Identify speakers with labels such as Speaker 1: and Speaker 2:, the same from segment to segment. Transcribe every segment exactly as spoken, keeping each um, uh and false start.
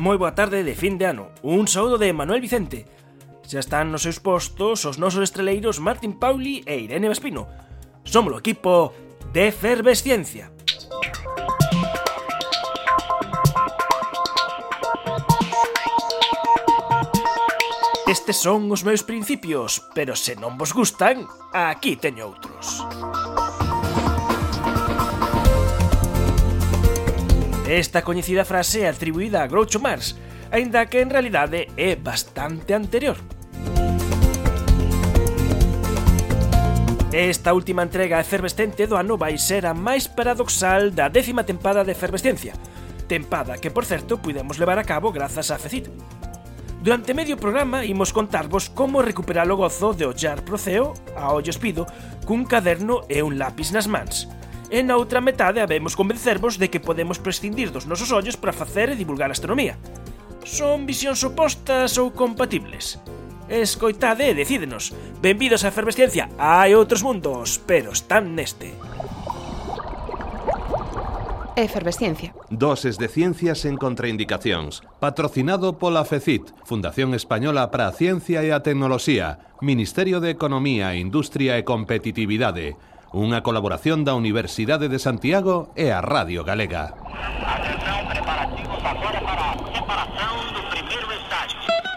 Speaker 1: moi boa tarde de fin de ano. Un saúdo de Manuel Vicente. Xa están nos seus postos os nosos estreleiros Martín Pauli e Irene Vespino. Somos o equipo de Efervesciencia. Estes son os meus principios, pero se non vos gustan, aquí teño outros. Esta coñecida frase é atribuída a Groucho Marx, aínda que en realidade é bastante anterior. Esta última entrega efervescente do ano vai ser a máis paradoxal da décima tempada de Efervesciencia, tempada que, por certo, pudemos levar a cabo grazas a Fecit. Durante medio programa imos contarvos como recuperar o gozo de ollar pro ceo, a ollo espido, cun caderno e un lápis nas mans. E na outra metade habemos convencervos de que podemos prescindir dos nosos ollos para facer e divulgar a astronomía. Son visións opostas ou compatibles? Escoitade e decídenos. Benvidos a Efervesciencia. Hai outros mundos, pero están neste.
Speaker 2: Efervesciencia.
Speaker 3: Doses de ciencias en contraindicacións. Patrocinado pola Fecit, Fundación Española para a Ciencia e a Tecnoloxía, Ministerio de Economía, Industria e Competitividade. Unha colaboración da Universidade de Santiago e a Radio Galega.
Speaker 4: Atención, preparativos agora para a separación do primeiro estágio.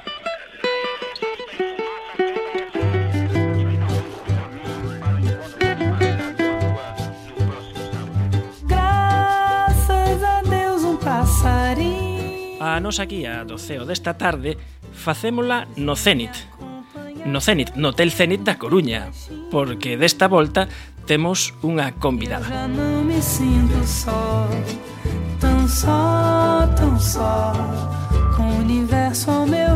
Speaker 5: Graças a Deus um passarinho.
Speaker 1: A nosa guía do ceo desta tarde facémola no Cénit. No Cénit, no Hotel Cénit da Coruña, porque desta volta temos unha convidada.
Speaker 5: Já não me sinto só, tão só, tão só, com o universo ao meu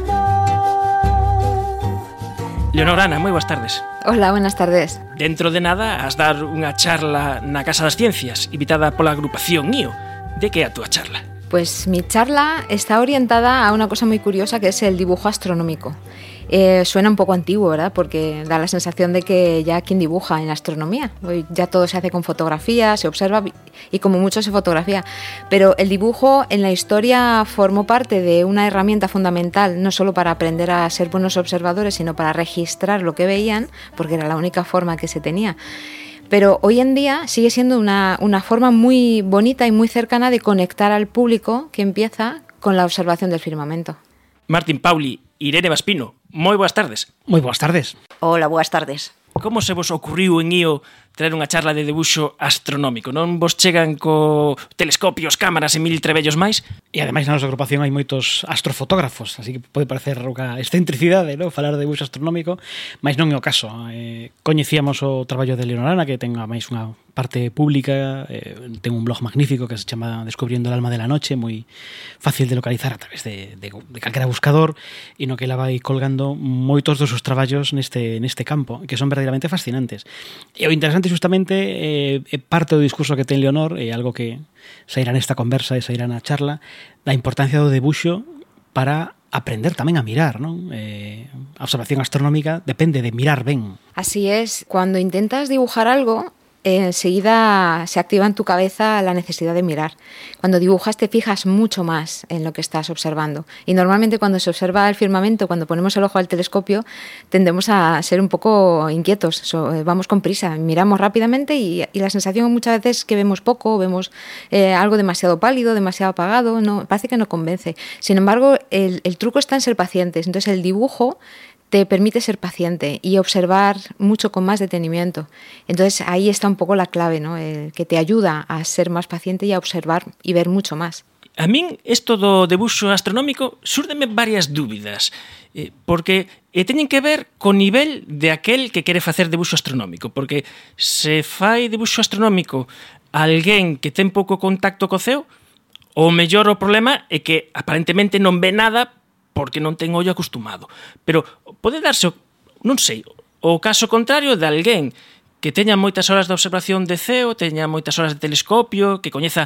Speaker 5: redor.
Speaker 1: Leonor, Ana, moi boas tardes.
Speaker 2: Hola, buenas tardes.
Speaker 1: Dentro de nada has dar unha charla na Casa das Ciencias, invitada pola agrupación I O. De que é a túa charla?
Speaker 2: Pues mi charla está orientada a una cosa muy curiosa que es el dibujo astronómico. Eh, suena un poco antiguo, ¿verdad? Porque da la sensación de que ya quien dibuja en astronomía, hoy ya todo se hace con fotografía, se observa y como mucho se fotografía. Pero el dibujo en la historia formó parte de una herramienta fundamental, no solo para aprender a ser buenos observadores, sino para registrar lo que veían, porque era la única forma que se tenía. Pero hoy en día sigue siendo una, una forma muy bonita y muy cercana de conectar al público que empieza con la observación del firmamento.
Speaker 1: Martín Pauli, Irene Vespino, moi boas tardes.
Speaker 6: Moi boas tardes.
Speaker 7: Hola, boas tardes.
Speaker 1: Como se vos ocurriu en I O traer unha charla de debuxo astronómico? Non vos chegan co telescopios, cámaras e mil trebellos máis?
Speaker 6: E ademais na nosa agrupación hai moitos astrofotógrafos, así que pode parecer unha excentricidade, non? Falar de debuxo astronómico, mas non é o caso. Eh, coñecíamos o traballo de Leonorana, que ten máis unha parte pública, eh, ten un blog magnífico que se chama Descubriendo el alma de la noche, moi fácil de localizar a través de, de, de calquera buscador, e no que ela vai colgando moitos dos seus traballos neste, neste campo, que son verdadeiramente fascinantes. E o interesante justamente é eh, parte do discurso que ten Leonor, é algo que sairá nesta conversa e sairá na charla, da importancia do debuxo para aprender tamén a mirar, non? Eh, a observación astronómica depende de mirar ben.
Speaker 2: Así es, cuando intentas dibujar algo, enseguida se activa en tu cabeza la necesidad de mirar. Cuando dibujas te fijas mucho más en lo que estás observando. Y normalmente cuando se observa el firmamento, cuando ponemos el ojo al telescopio, tendemos a ser un poco inquietos. So, vamos con prisa, miramos rápidamente y, y la sensación muchas veces es que vemos poco, vemos eh, algo demasiado pálido, demasiado apagado, no, parece que no convence. Sin embargo, el, el truco está en ser pacientes. Entonces el dibujo te permite ser paciente y observar mucho con más detenimiento. Entonces ahí está un poco la clave, ¿no? El que te ayuda a ser más paciente y a observar y ver mucho más.
Speaker 1: A min, isto do debuxo astronómico, súrdeme varias dúbidas, eh, porque eh, teñen que ver co nivel de aquel que quere facer debuxo astronómico, porque se fai debuxo astronómico a alguén que ten pouco contacto co ceo, o mellor o problema é que aparentemente non ve nada porque non ten ollo acostumado. Pero pode darse, non sei, o caso contrario de alguén que teña moitas horas de observación de ceo, teña moitas horas de telescopio, que coñeza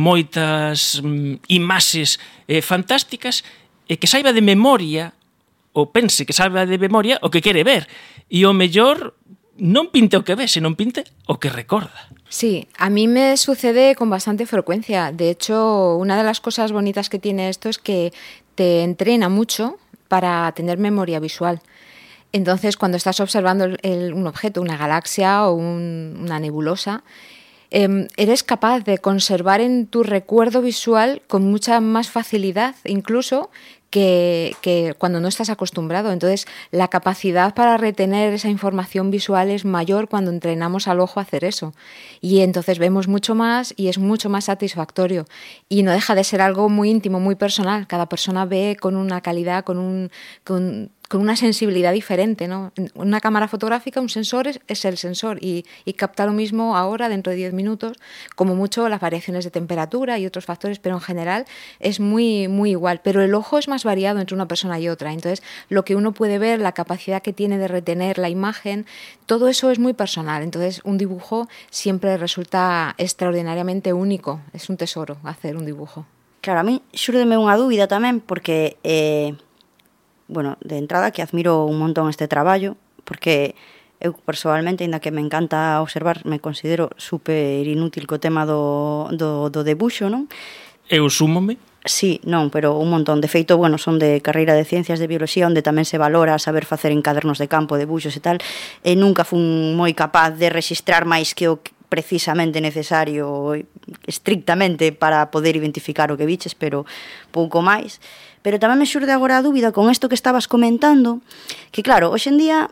Speaker 1: moitas mm, imaxes eh, fantásticas e que saiba de memoria, ou pense que saiba de memoria o que quere ver. E o mellor non pinte o que ve, senón pinte o que recorda.
Speaker 2: Sí, a mí me sucede con bastante frecuencia. De hecho, una de las cosas bonitas que tiene esto es que te entrena mucho para tener memoria visual. Entonces, cuando estás observando el, el, un objeto, una galaxia o un, una nebulosa, eh, eres capaz de conservar en tu recuerdo visual con mucha más facilidad, incluso que, que cuando no estás acostumbrado. Entonces, la capacidad para retener esa información visual es mayor cuando entrenamos al ojo a hacer eso. Y entonces vemos mucho más y es mucho más satisfactorio. Y no deja de ser algo muy íntimo, muy personal. Cada persona ve con una calidad, con un... Con, con una sensibilidad diferente, ¿no? Una cámara fotográfica, un sensor es, es el sensor y, y capta lo mismo ahora, dentro de diez minutos, como mucho las variaciones de temperatura y otros factores, pero en general es muy, muy igual. Pero el ojo es más variado entre una persona y otra. Entonces, lo que uno puede ver, la capacidad que tiene de retener la imagen, todo eso es muy personal. Entonces, un dibujo siempre resulta extraordinariamente único. Es un tesoro hacer un dibujo.
Speaker 7: Claro, a mí xúrdeme unha dúbida tamén, porque... Eh... bueno, de entrada que admiro un montón este traballo, porque eu persoalmente, ainda que me encanta observar, me considero super inútil co tema do, do, do debuxo, non?
Speaker 1: Eu súmome?
Speaker 7: Sí, non, pero un montón. De feito, bueno, son de carreira de Ciencias de Bioloxía, onde tamén se valora saber facer en cadernos de campo, debuxos e tal, e nunca fun moi capaz de rexistrar máis que o precisamente necesario estrictamente para poder identificar o que biches, pero pouco máis. Pero tamén me xurde agora a dúbida con isto que estabas comentando, que claro, hoxe en día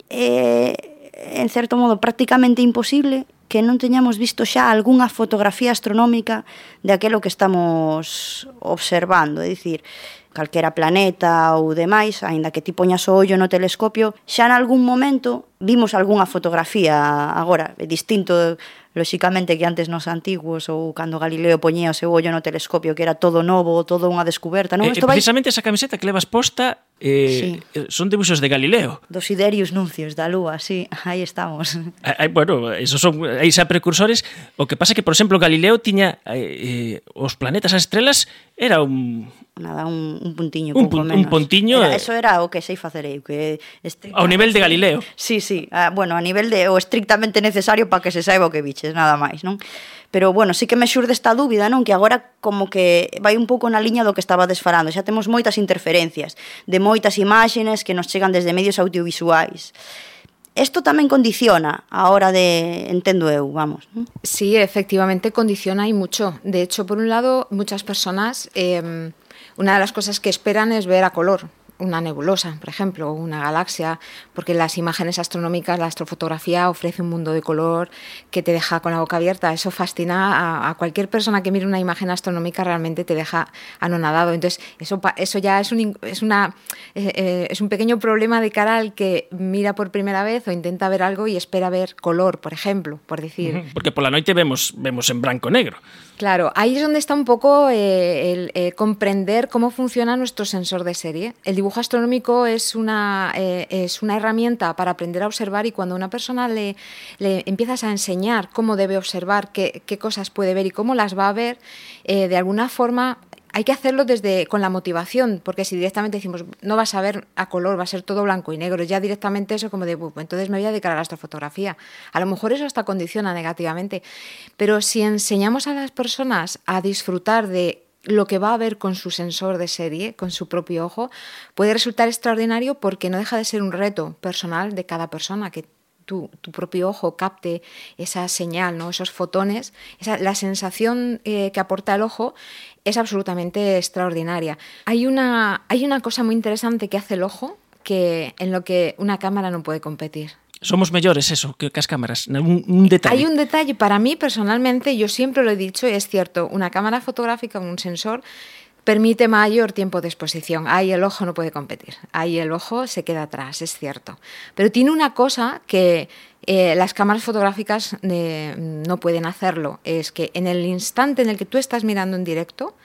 Speaker 7: é, en certo modo, prácticamente imposible que non teñamos visto xa algunha fotografía astronómica de aquilo que estamos observando, é dicir, calquera planeta ou demais, aínda que ti poñas o ollo no telescopio, xa en algún momento vimos algunha fotografía. Agora, é distinto, lóxicamente, que antes nos antiguos ou cando Galileo poñía o seu ollo no telescopio, que era todo novo, todo unha descuberta, non?
Speaker 1: Eh, precisamente vai... esa camiseta que levas posta eh, sí. son debuxos de Galileo.
Speaker 7: Dos Siderius Nuncios da Lúa, sí, aí estamos.
Speaker 1: Ah, bueno, esos son aí xa precursores. O que pasa que, por exemplo, Galileo tiña eh, os planetas, as estrelas, era un...
Speaker 7: Nada, un, un puntiño,
Speaker 1: un,
Speaker 7: pouco
Speaker 1: pun,
Speaker 7: menos.
Speaker 1: Un puntiño...
Speaker 7: Era, eso era o que sei facer eu, que...
Speaker 1: Ao nivel de Galileo.
Speaker 7: Sí, sí, ah, bueno, a nivel de o estrictamente necesario para que se saiba o que biches, nada máis, non? Pero, bueno, sí que me xurde esta dúbida, non? Que agora como que vai un pouco na liña do que estaba desfarando. Xa temos moitas interferencias de moitas imaxes que nos chegan desde medios audiovisuais. Esto tamén condiciona a hora de, entendo eu, vamos. ¿no?
Speaker 2: Sí, efectivamente condiciona y mucho. De hecho, por un lado, muchas personas, eh, una de las cosas que esperan es ver a color. Una nebulosa, por ejemplo, o una galaxia, porque las imágenes astronómicas, la astrofotografía ofrece un mundo de color que te deja con la boca abierta. Eso fascina a, a cualquier persona que mire una imagen astronómica, realmente te deja anonadado. Entonces, eso, eso ya es un, es, una, eh, es un pequeño problema de cara al que mira por primera vez o intenta ver algo y espera ver color, por ejemplo, por decir.
Speaker 1: Porque por la noche vemos, vemos en blanco-negro.
Speaker 2: Claro, ahí es donde está un poco eh, el eh, comprender cómo funciona nuestro sensor de serie. El dibujo astronómico es una, eh, es una herramienta para aprender a observar, y cuando a una persona le, le empiezas a enseñar cómo debe observar, qué, qué cosas puede ver y cómo las va a ver, eh, de alguna forma hay que hacerlo desde con la motivación, porque si directamente decimos no vas a ver a color, va a ser todo blanco y negro, ya directamente eso como de, entonces me voy a dedicar a la astrofotografía. A lo mejor eso hasta condiciona negativamente, pero si enseñamos a las personas a disfrutar de lo que va a ver con su sensor de serie, con su propio ojo, puede resultar extraordinario, porque no deja de ser un reto personal de cada persona, que Tu, tu propio ojo capte esa señal, ¿no? Esos fotones, esa, la sensación eh, que aporta el ojo es absolutamente extraordinaria. Hay una, hay una cosa muy interesante que hace el ojo, que en lo que una cámara no puede competir.
Speaker 1: Somos mellores eso, que as cámaras, un, un detalle.
Speaker 2: Hay un detalle, para mí personalmente, yo siempre lo he dicho, y es cierto, una cámara fotográfica, un sensor, permite mayor tiempo de exposición. Ahí el ojo no puede competir. Ahí el ojo se queda atrás, es cierto. Pero tiene una cosa que eh, las cámaras fotográficas eh, no pueden hacerlo. Es que en el instante en el que tú estás mirando en directo,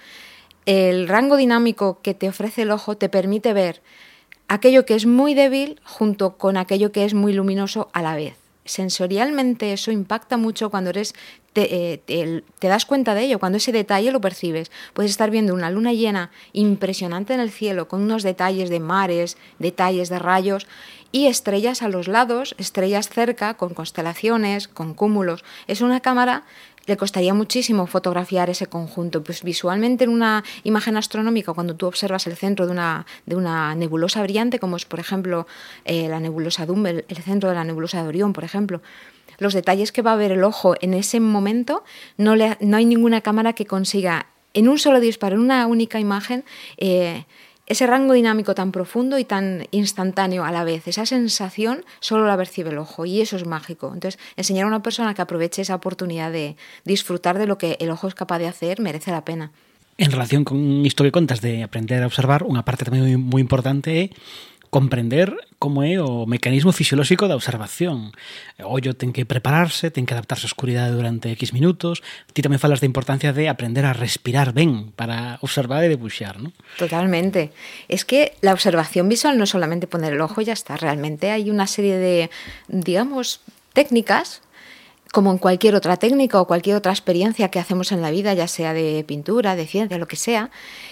Speaker 2: el rango dinámico que te ofrece el ojo te permite ver aquello que es muy débil junto con aquello que es muy luminoso a la vez. sensorialmente eso impacta mucho cuando eres te, eh, te, te das cuenta de ello, cuando ese detalle lo percibes. Puedes estar viendo una luna llena impresionante en el cielo, con unos detalles de mares, detalles de rayos y estrellas a los lados, estrellas cerca, con constelaciones, con cúmulos. Es una cámara. Le costaría muchísimo fotografiar ese conjunto. Pues visualmente en una imagen astronómica, cuando tú observas el centro de una, de una nebulosa brillante, como es por ejemplo eh, la nebulosa Dumble, el centro de la nebulosa de Orión, por ejemplo, los detalles que va a ver el ojo en ese momento, no, le, no hay ninguna cámara que consiga en un solo disparo, en una única imagen, eh, ese rango dinámico tan profundo y tan instantáneo a la vez. Esa sensación solo la percibe el ojo y eso es mágico. Entonces, enseñar a una persona que aproveche esa oportunidad de disfrutar de lo que el ojo es capaz de hacer merece la pena.
Speaker 6: En relación con isto que contas de aprender a observar, unha parte tamén moi, moi importante é comprender como é o mecanismo fisiolóxico da observación. O ollo ten que prepararse, ten que adaptarse á oscuridade durante X minutos. Ti tamén falas da importancia de aprender a respirar ben para observar e debuxar, ¿no?
Speaker 2: Totalmente. Es que la observación visual no es solamente poner el ojo y ya está. Realmente hay una serie de, digamos, técnicas, como en cualquier otra técnica o cualquier otra experiencia que hacemos en la vida, ya sea de pintura, de ciencia, lo que sea.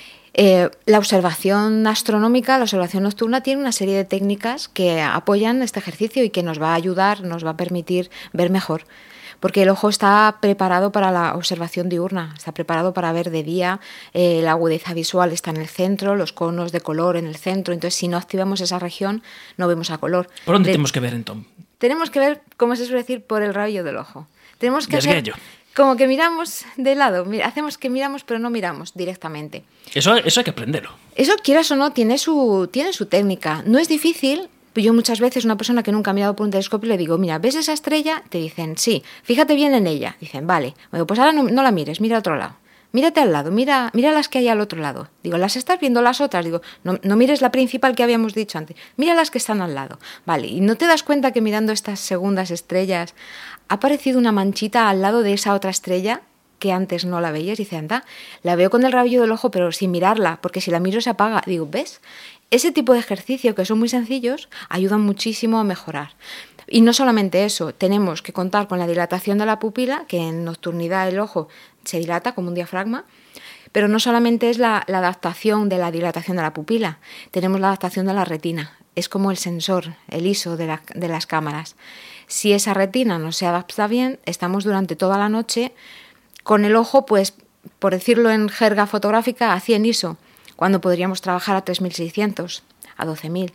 Speaker 2: Eh, la observación astronómica, la observación nocturna, tiene una serie de técnicas que apoyan este ejercicio y que nos va a ayudar, nos va a permitir ver mejor. Porque el ojo está preparado para la observación diurna, está preparado para ver de día, eh, la agudeza visual está en el centro, los conos de color en el centro, entonces si no activamos esa región no vemos a color.
Speaker 1: Por onde
Speaker 2: de,
Speaker 1: temos que ver, entón?
Speaker 2: Tenemos que ver, como se suele decir, por el rabillo del ojo. Tenemos que hacer...
Speaker 1: Desguello.
Speaker 2: Como que miramos de lado, hacemos que miramos pero no miramos directamente.
Speaker 1: Eso, eso hay que aprenderlo.
Speaker 2: Eso, quieras o no, tiene su, tiene su técnica. No es difícil. Yo muchas veces, una persona que nunca ha mirado por un telescopio, le digo, mira, ¿ves esa estrella? Te dicen, sí, fíjate bien en ella. Dicen, vale, bueno, pues ahora no, no la mires, mira a otro lado. Mírate al lado, mira, mira las que hay al otro lado. Digo, ¿las estás viendo las otras? Digo, no, no mires la principal que habíamos dicho antes, mira las que están al lado. Vale, ¿y no te das cuenta que mirando estas segundas estrellas ha aparecido una manchita al lado de esa otra estrella que antes no la veías? Dice, anda, la veo con el rabillo del ojo, pero sin mirarla, porque si la miro se apaga. Digo, ¿ves? Ese tipo de ejercicio, que son muy sencillos, ayudan muchísimo a mejorar. Y no solamente eso, tenemos que contar con la dilatación de la pupila, que en nocturnidad el ojo se dilata como un diafragma, pero no solamente es la, la adaptación de la dilatación de la pupila, tenemos la adaptación de la retina. Es como el sensor, el I S O de, la, de las cámaras. Si esa retina no se adapta bien, estamos durante toda la noche con el ojo, pues, por decirlo en jerga fotográfica, a cien I S O, cuando podríamos trabajar a tres mil seiscientos, a doce mil.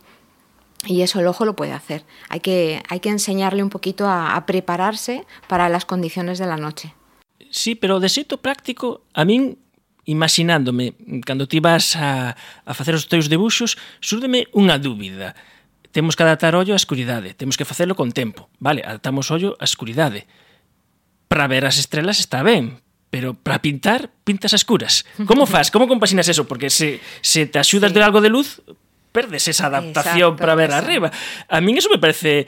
Speaker 2: Y eso el ojo lo puede hacer. Hay que, hay que enseñarle un poquito a, a prepararse para las condiciones de la noche.
Speaker 1: Sí, pero de xeito práctico, a min, imaginándome, cando ti vas a, a facer os teus debuxos, súrdeme unha dúbida. Temos que adaptar o ollo á escuridade, temos que facelo con tempo. Vale, adaptamos o ollo á escuridade. Para ver as estrelas está ben, pero para pintar, pintas a escuras. Como faz? Como compaxinas eso? Porque se, se te axudas sí. de algo de luz, perdes esa adaptación. Exacto, para ver eso. Arriba. A min eso me parece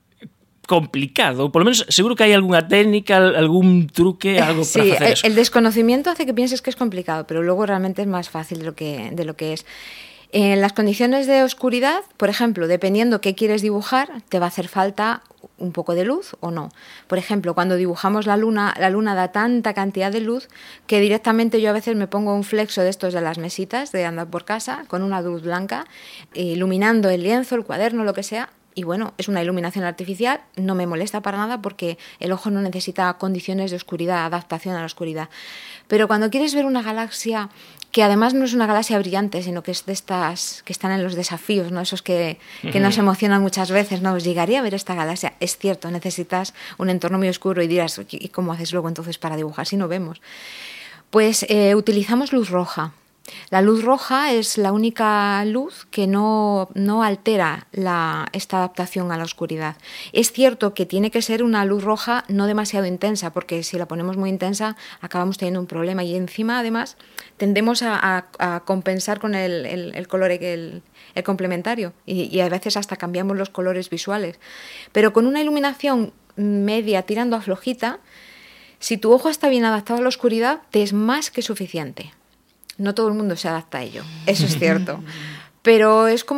Speaker 1: complicado, por lo menos seguro que hay alguna técnica, algún truque, algo
Speaker 2: sí,
Speaker 1: para hacer
Speaker 2: el,
Speaker 1: eso.
Speaker 2: El desconocimiento hace que pienses que es complicado, pero luego realmente es más fácil de lo que, de lo que es. En las condiciones de oscuridad, por ejemplo, dependiendo qué quieres dibujar, te va a hacer falta un poco de luz o no. Por ejemplo, cuando dibujamos la luna, la luna da tanta cantidad de luz que directamente yo a veces me pongo un flexo de estos de las mesitas de andar por casa con una luz blanca, iluminando el lienzo, el cuaderno, lo que sea. Y bueno, es una iluminación artificial, no me molesta para nada porque el ojo no necesita condiciones de oscuridad, adaptación a la oscuridad. Pero cuando quieres ver una galaxia que además no es una galaxia brillante, sino que es de estas que están en los desafíos, ¿no? Esos que, que uh-huh. nos emocionan muchas veces, ¿no? Os llegaría a ver esta galaxia. Es cierto, necesitas un entorno muy oscuro y dirás, ¿y cómo haces luego entonces para dibujar si no vemos? Pues eh, utilizamos luz roja. La luz roja es la única luz que no, no altera la, esta adaptación a la oscuridad. Es cierto que tiene que ser una luz roja no demasiado intensa, porque si la ponemos muy intensa acabamos teniendo un problema y encima además tendemos a, a, a compensar con el, el, el color el, el complementario y, y a veces hasta cambiamos los colores visuales. Pero con una iluminación media tirando a flojita, si tu ojo está bien adaptado a la oscuridad, te es más que suficiente. No todo el mundo se adapta a ello, eso es cierto. Pero es como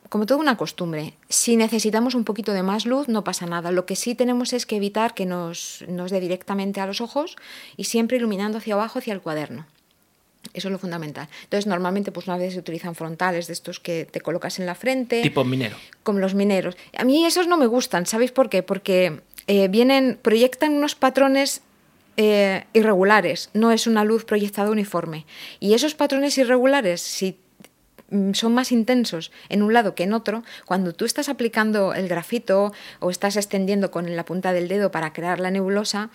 Speaker 2: como toda una costumbre. Si necesitamos un poquito de más luz, no pasa nada. Lo que sí tenemos es que evitar que nos, nos dé directamente a los ojos y siempre iluminando hacia abajo, hacia el cuaderno. Eso es lo fundamental. Entonces, normalmente, pues una vez se utilizan frontales de estos que te colocas en la frente.
Speaker 1: Tipo minero.
Speaker 2: Como los mineros. A mí esos no me gustan, ¿sabéis por qué? Porque eh, vienen, proyectan unos patrones eh, irregulares. No es una luz proyectada uniforme. Y esos patrones irregulares, si son más intensos en un lado que en otro, cuando tú estás aplicando el grafito o estás extendiendo con la punta del dedo para crear la nebulosa,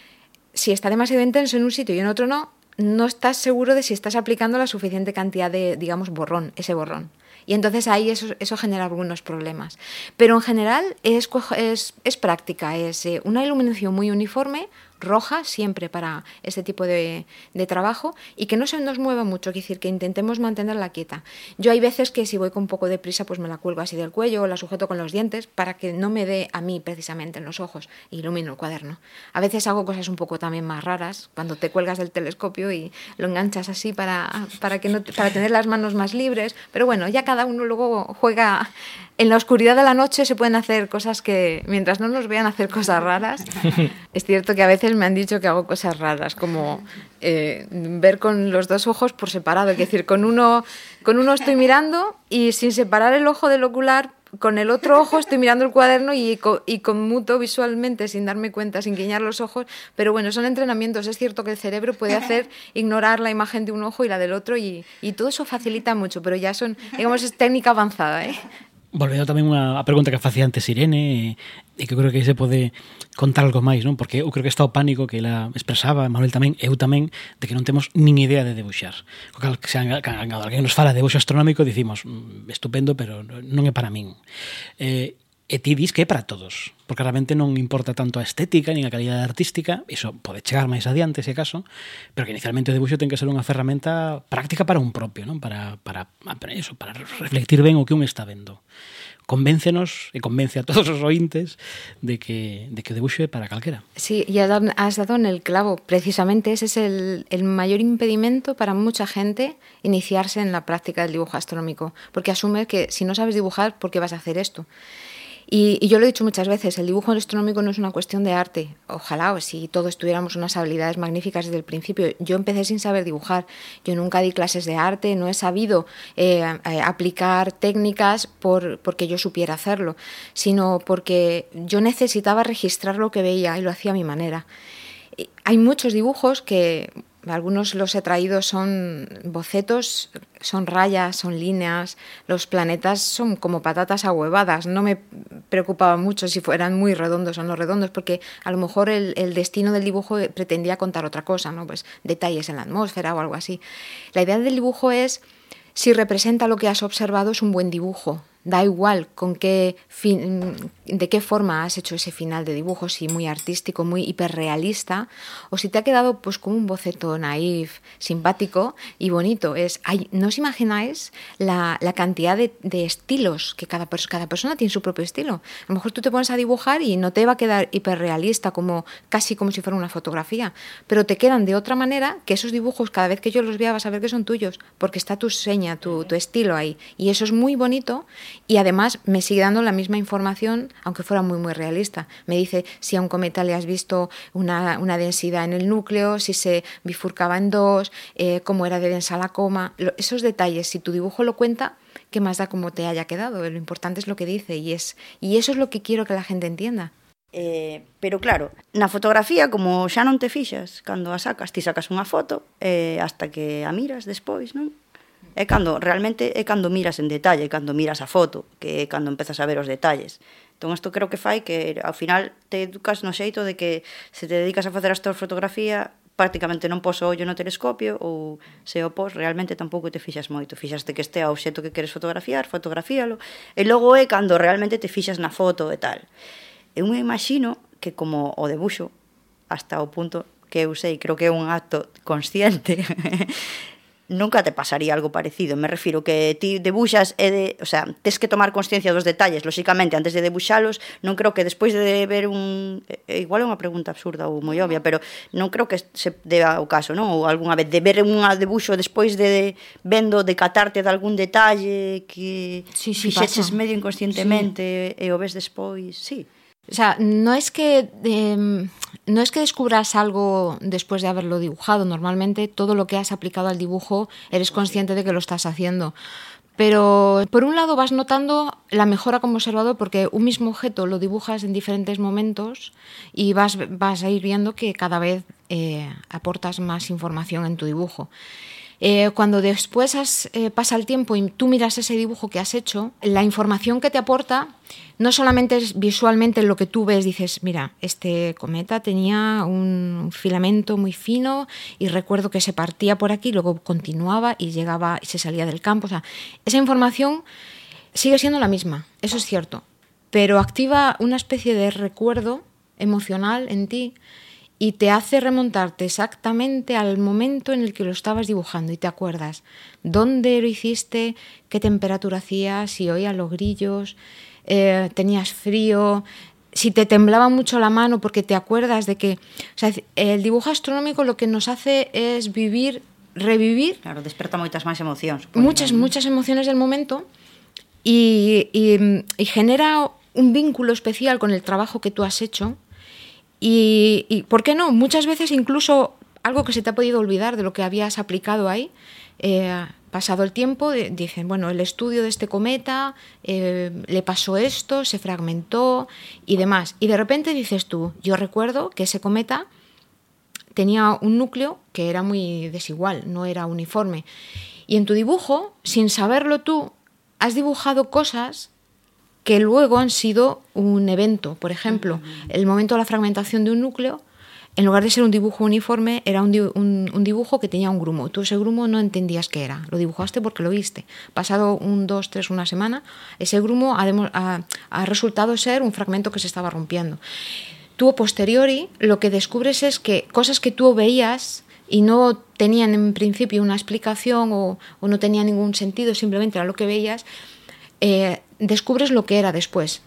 Speaker 2: si está demasiado intenso en un sitio y en otro no, no estás seguro de si estás aplicando la suficiente cantidad de, digamos, borrón, ese borrón. Y entonces ahí eso, eso genera algunos problemas. Pero en general es, es, es práctica, es eh, una iluminación muy uniforme, roja siempre para este tipo de, de trabajo y que no se nos mueva mucho, es decir, que intentemos mantenerla quieta. Yo hay veces que si voy con un poco de prisa pues me la cuelgo así del cuello o la sujeto con los dientes para que no me dé a mí precisamente en los ojos e ilumino el cuaderno. A veces hago cosas un poco también más raras, cuando te cuelgas del telescopio y lo enganchas así para, para, que no, para tener las manos más libres, pero bueno, ya cada uno luego juega. En la oscuridad de la noche se pueden hacer cosas que, mientras no nos vean hacer cosas raras, es cierto que a veces me han dicho que hago cosas raras, como eh, ver con los dos ojos por separado, es decir, con uno, con uno estoy mirando y sin separar el ojo del ocular, con el otro ojo estoy mirando el cuaderno y, co, y conmuto visualmente sin darme cuenta, sin guiñar los ojos, pero bueno, son entrenamientos, es cierto que el cerebro puede hacer ignorar la imagen de un ojo y la del otro y, y todo eso facilita mucho, pero ya son, digamos, es técnica avanzada, ¿eh?
Speaker 6: Volvendo tamén a pregunta que facía antes Irene, e que creo que se pode contar algo máis, non? Porque eu creo que está o pánico que ela expresaba, Manuel tamén, eu tamén, de que non temos nin idea de debuxar. Cando alguén nos fala de debuxo astronómico, dicimos, estupendo, pero non é para min. Eh, E ti dis que é para todos, porque realmente non importa tanto a estética nin a calidade artística, iso pode chegar máis adiante, se acaso, pero que inicialmente o debuxo ten que ser unha ferramenta práctica para un propio, non? Para, para, para, eso, para reflectir ben o que un está vendo. Convéncenos e convence a todos os ointes de que, de que o debuxo é para calquera.
Speaker 2: Sí, y has dado en el clavo. Precisamente ese es el, el mayor impedimento para mucha gente iniciarse en la práctica del dibujo astronómico, porque asumes que si no sabes dibujar, ¿por qué vas a hacer esto? Y, y yo lo he dicho muchas veces, el dibujo astronómico no es una cuestión de arte. Ojalá, o si todos tuviéramos unas habilidades magníficas desde el principio. Yo empecé sin saber dibujar, yo nunca di clases de arte, no he sabido eh, eh, aplicar técnicas por, porque yo supiera hacerlo, sino porque yo necesitaba registrar lo que veía y lo hacía a mi manera. Y hay muchos dibujos que... Algunos los he traído, son bocetos, son rayas, son líneas, los planetas son como patatas ahuevadas. No me preocupaba mucho si fueran muy redondos o no redondos, porque a lo mejor el, el destino del dibujo pretendía contar otra cosa, ¿no? Pues detalles en la atmósfera o algo así. La idea del dibujo es, si representa lo que has observado, es un buen dibujo. Da igual con qué fin, de qué forma has hecho ese final de dibujo, si muy artístico, muy hiperrealista, o si te ha quedado pues como un boceto naif, simpático y bonito. Es, hay, ¿no os imagináis la, la cantidad de, de estilos que cada, cada persona tiene su propio estilo? A lo mejor tú te pones a dibujar y no te va a quedar hiperrealista, como, casi como si fuera una fotografía, pero te quedan de otra manera que esos dibujos, cada vez que yo los vea vas a ver que son tuyos, porque está tu seña, tu, tu estilo ahí, y eso es muy bonito. Y además me sigue dando la misma información, aunque fuera muy muy realista. Me dice si a un cometa le has visto una, una densidad en el núcleo, si se bifurcaba en dos, eh, cómo era de densa la coma. Lo, esos detalles, si tu dibujo lo cuenta, ¿qué más da cómo te haya quedado? Lo importante es lo que dice y, es, y eso es lo que quiero que la gente entienda.
Speaker 7: Eh, pero claro, na fotografía, como xa non te fixas cando a sacas, ti sacas unha foto eh, hasta que a miras despois, non? É cando, realmente, é cando miras en detalle, cando miras a foto, que é cando empezas a ver os detalles. Entón, isto creo que fai que, ao final, te educas no xeito de que se te dedicas a facer astrofotografía, prácticamente non pos o ollo no telescopio, ou se o pos, realmente tampouco te fixas moito. Fixaste que este é o obxecto que queres fotografiar, fotografíalo, e logo é cando realmente te fixas na foto e tal. Eu me imagino que como o debuxo, hasta o punto que eu sei, creo que é un acto consciente, nunca te pasaría algo parecido. Me refiro que ti debuxas e de, o sea, tes que tomar consciencia dos detalles, lóxicamente, antes de debuxalos. Non creo que despois de ver un... Eh, igual é unha pregunta absurda ou moi obvia, pero non creo que se deba o caso, non? Ou algunha vez de ver un debuxo despois de, de vendo, de catarte de algún detalle que
Speaker 2: sí, sí,
Speaker 7: fixeches
Speaker 2: pasa.
Speaker 7: medio inconscientemente, sí. E o ves despois, sí.
Speaker 2: O sea, no es que eh, no es que descubras algo después de haberlo dibujado. Normalmente todo lo que has aplicado al dibujo eres consciente de que lo estás haciendo. Pero por un lado vas notando la mejora como observador porque un mismo objeto lo dibujas en diferentes momentos y vas, vas a ir viendo que cada vez eh, aportas más información en tu dibujo. Eh, cuando después has, eh, pasa el tiempo y tú miras ese dibujo que has hecho, la información que te aporta no solamente es visualmente lo que tú ves, dices, mira, este cometa tenía un filamento muy fino y recuerdo que se partía por aquí, luego continuaba y llegaba y se salía del campo. O sea, esa información sigue siendo la misma, eso es cierto, pero activa una especie de recuerdo emocional en ti y te hace remontarte exactamente al momento en el que lo estabas dibujando y te acuerdas dónde lo hiciste, qué temperatura hacía, si oías los grillos, eh, tenías frío, si te temblaba mucho la mano porque te acuerdas de que... O sea, el dibujo astronómico lo que nos hace es vivir, revivir...
Speaker 7: Claro, desperta moitas máis emocións.
Speaker 2: Muchas, ¿no? muchas emociones del momento y, y, y genera un vínculo especial con el trabajo que tú has hecho. Y, y, ¿por qué no? Muchas veces incluso algo que se te ha podido olvidar de lo que habías aplicado ahí, eh, pasado el tiempo, de, dicen, bueno, el estudio de este cometa, eh, le pasó esto, se fragmentó y demás. Y de repente dices tú, yo recuerdo que ese cometa tenía un núcleo que era muy desigual, no era uniforme. Y en tu dibujo, sin saberlo tú, has dibujado cosas que luego han sido un evento. Por ejemplo, el momento de la fragmentación de un núcleo, en lugar de ser un dibujo uniforme, era un, un, un dibujo que tenía un grumo. Tú ese grumo no entendías qué era, lo dibujaste porque lo viste. Pasado un, dos, tres, una semana, ese grumo ha, ha, ha resultado ser un fragmento que se estaba rompiendo. Tú, a posteriori, lo que descubres es que cosas que tú veías y no tenían en principio una explicación o, o no tenían ningún sentido, simplemente era lo que veías, eh, descubres lo que era después.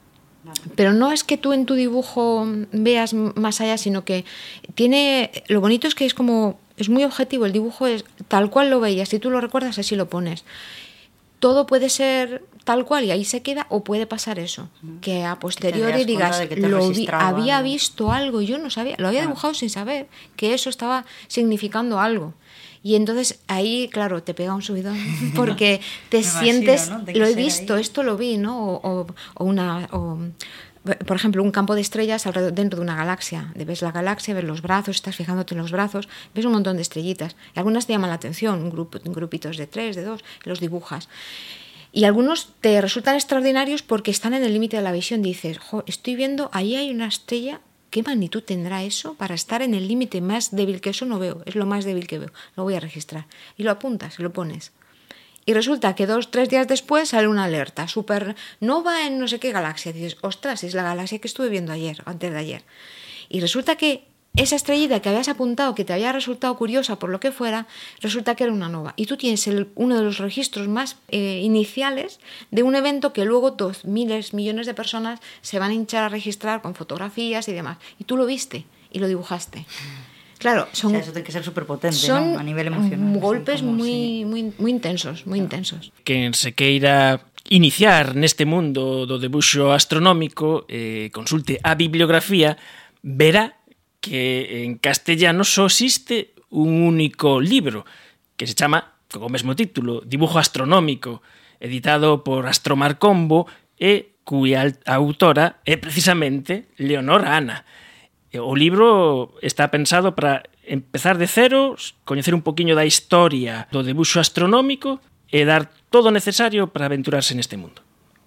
Speaker 2: Pero no es que tú en tu dibujo veas más allá, sino que tiene... Lo bonito es que es como... Es muy objetivo, el dibujo es tal cual lo veías, si tú lo recuerdas así lo pones. Todo puede ser tal cual y ahí se queda, o puede pasar eso, que a posteriori que digas, lo vi, había visto algo, yo no sabía, lo había claro. dibujado sin saber que eso estaba significando algo. Y entonces ahí, claro, te pega un subidón porque te sientes, imagino, ¿no? Lo he visto, ahí. Esto lo vi, ¿no? O, o, o una... O, por ejemplo, un campo de estrellas alrededor, dentro de una galaxia. Ves la galaxia, ves los brazos, estás fijándote en los brazos, ves un montón de estrellitas. Y algunas te llaman la atención, un grupo, grupitos de tres, de dos, los dibujas. Y algunos te resultan extraordinarios porque están en el límite de la visión. Dices, jo, estoy viendo, ahí hay una estrella, ¿qué magnitud tendrá eso? Para estar en el límite más débil que eso no veo, es lo más débil que veo, lo voy a registrar. Y lo apuntas, lo pones. Y resulta que dos, tres días después sale una alerta, supernova en no sé qué galaxia. Dices, ostras, es la galaxia que estuve viendo ayer, antes de ayer. Y resulta que esa estrellita que habías apuntado, que te había resultado curiosa por lo que fuera, resulta que era una nova. Y tú tienes el, uno de los registros más eh, iniciales de un evento que luego dos miles, millones de personas se van a hinchar a registrar con fotografías y demás. Y tú lo viste y lo dibujaste. Claro, son,
Speaker 7: o sea, eso tiene que ser súper potente,
Speaker 2: son
Speaker 7: ¿no? A nivel emocional.
Speaker 2: Golpes
Speaker 7: como,
Speaker 2: muy,
Speaker 7: sí.
Speaker 2: muy, muy intensos, muy intensos.
Speaker 1: Quen se queira iniciar neste mundo do debuxo astronómico, eh, consulte a bibliografía, verá que en castellano só existe un único libro que se chama, co mesmo título, Dibujo astronómico, editado por Astromar Combo e cuya autora é precisamente Leonora Ana. O libro está pensado para empezar de cero, coñecer un poquinho da historia do debuxo astronómico e dar todo o necesario para aventurarse neste mundo.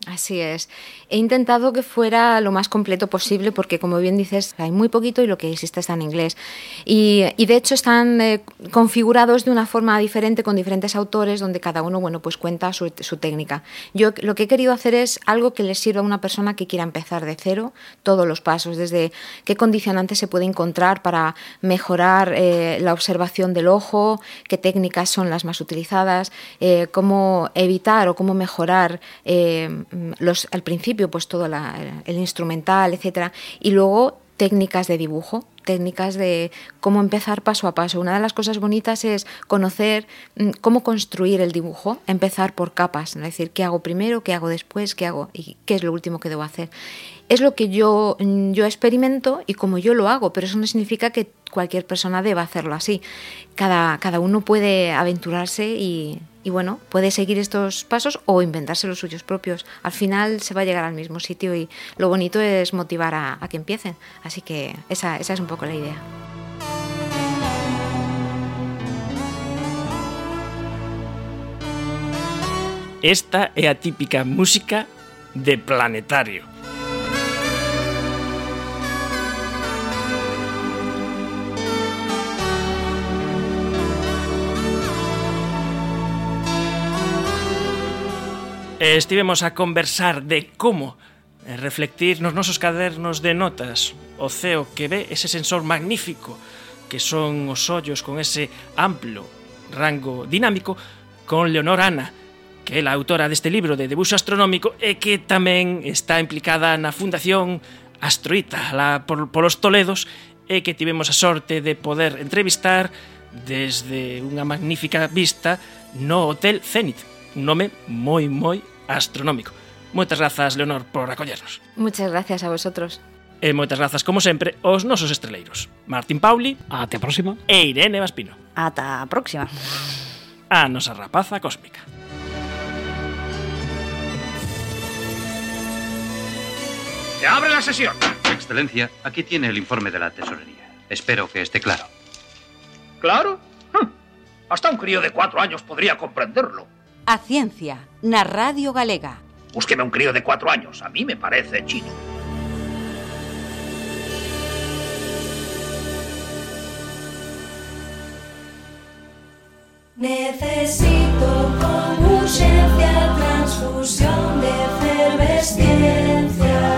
Speaker 2: Así es. He intentado que fuera lo más completo posible porque, como bien dices, hay muy poquito y lo que existe está en inglés. Y, y de hecho están eh, configurados de una forma diferente con diferentes autores donde cada uno, bueno, pues cuenta su, su técnica. Yo lo que he querido hacer es algo que le sirva a una persona que quiera empezar de cero, todos los pasos, desde qué condicionantes se puede encontrar para mejorar eh, la observación del ojo, qué técnicas son las más utilizadas, eh, cómo evitar o cómo mejorar eh, Los, al principio pues todo la, el instrumental, etcétera, y luego técnicas de dibujo, técnicas de cómo empezar paso a paso. Una de las cosas bonitas es conocer cómo construir el dibujo, empezar por capas, es decir, qué hago primero, qué hago después, qué hago y qué es lo último que debo hacer. Es lo que yo, yo experimento y como yo lo hago, pero eso no significa que cualquier persona deba hacerlo así. Cada, cada uno puede aventurarse y, y bueno, puede seguir estos pasos o inventarse los suyos propios. Al final se va a llegar al mismo sitio y lo bonito es motivar a, a que empiecen. Así que esa, esa es un poco la idea.
Speaker 1: Esta é a típica música de Planetario. Estivemos a conversar de como reflectir nos nosos cadernos de notas o ceo que ve ese sensor magnífico que son os ollos con ese amplo rango dinámico con Leonor Ana, que é a autora deste libro de debuxo astronómico e que tamén está implicada na Fundación Astroita lá por, polos Toledos e que tivemos a sorte de poder entrevistar desde unha magnífica vista no Hotel Zenit, un nome moi, moi astronómico. Moitas grazas, Leonor, por acollernos.
Speaker 2: Muchas gracias a vosotros.
Speaker 1: E moitas grazas, como sempre, aos nosos estreleiros. Martín Pauli.
Speaker 6: Ate a próxima.
Speaker 1: E Irene Vaspino.
Speaker 7: Ata a próxima.
Speaker 1: A nosa rapaza cósmica.
Speaker 8: ¡Se abre la sesión!
Speaker 9: Excelencia, aquí tiene el informe de la tesorería. Espero que esté claro.
Speaker 8: ¿Claro? Hm. Hasta un crío de cuatro años podría comprenderlo.
Speaker 10: A ciencia, na Radio Galega.
Speaker 8: Búsqueme un crío de cuatro años. A mí me parece chino.
Speaker 5: Necesito con urgencia transfusión de efervesciencia.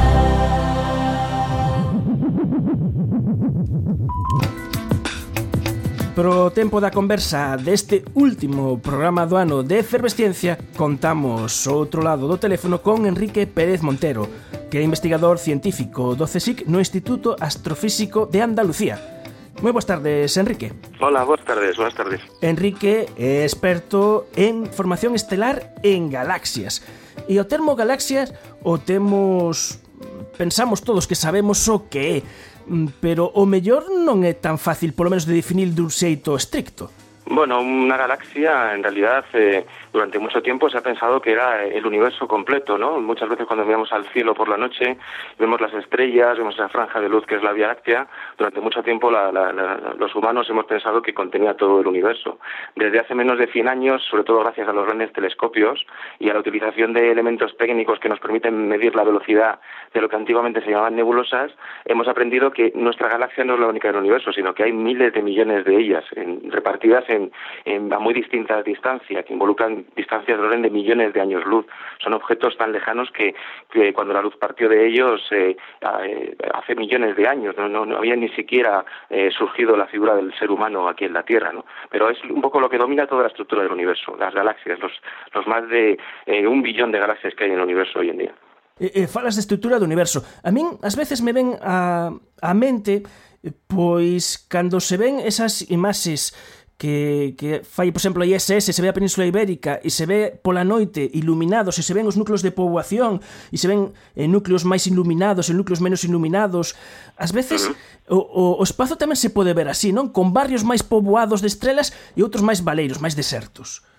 Speaker 1: Pro tempo da conversa deste último programa do ano de Efervesciencia, contamos ao outro lado do teléfono con Enrique Pérez Montero, que é investigador científico do CSIC no Instituto Astrofísico de Andalucía. Moi boas tardes, Enrique.
Speaker 11: Hola, boas tardes, boas tardes.
Speaker 1: Enrique é experto en formación estelar en galaxias. E o termo galaxias o temos... Pensamos todos que sabemos o que é, pero o mellor non é tan fácil, polo menos, de definir dun xeito estricto.
Speaker 11: Bueno, una galaxia, en realidad, eh, durante mucho tiempo se ha pensado que era el universo completo, ¿no? Muchas veces cuando miramos al cielo por la noche, vemos las estrellas, vemos esa franja de luz que es la Vía Láctea. Durante mucho tiempo la, la, la, los humanos hemos pensado que contenía todo el universo. Desde hace menos de cien años, sobre todo gracias a los grandes telescopios y a la utilización de elementos técnicos que nos permiten medir la velocidad de lo que antiguamente se llamaban nebulosas, hemos aprendido que nuestra galaxia no es la única del universo, sino que hay miles de millones de ellas en, repartidas en En, en, a muy distintas distancias, que involucran distancias de orden de millones de años luz. Son objetos tan lejanos que, que cuando la luz partió de ellos eh, eh, hace millones de años, no, no, no había ni siquiera eh, surgido la figura del ser humano aquí en la Tierra, ¿no? Pero es un poco lo que domina toda la estructura del universo, las galaxias, los, los más de eh, un billón de galaxias que hay en el universo hoy en día.
Speaker 1: Eh, eh, falas de estructura do universo. A min, ás veces me ven a, a mente, pois, cando se ven esas imaxes que, que fai, por exemplo, a I S S, se ve a Península Ibérica e se ve pola noite iluminados, e se ven os núcleos de poboación e se ven eh, núcleos máis iluminados e núcleos menos iluminados. Ás veces o, o, o espazo tamén se pode ver así, non? Con barrios máis poboados de estrelas e outros máis baleiros, máis desertos.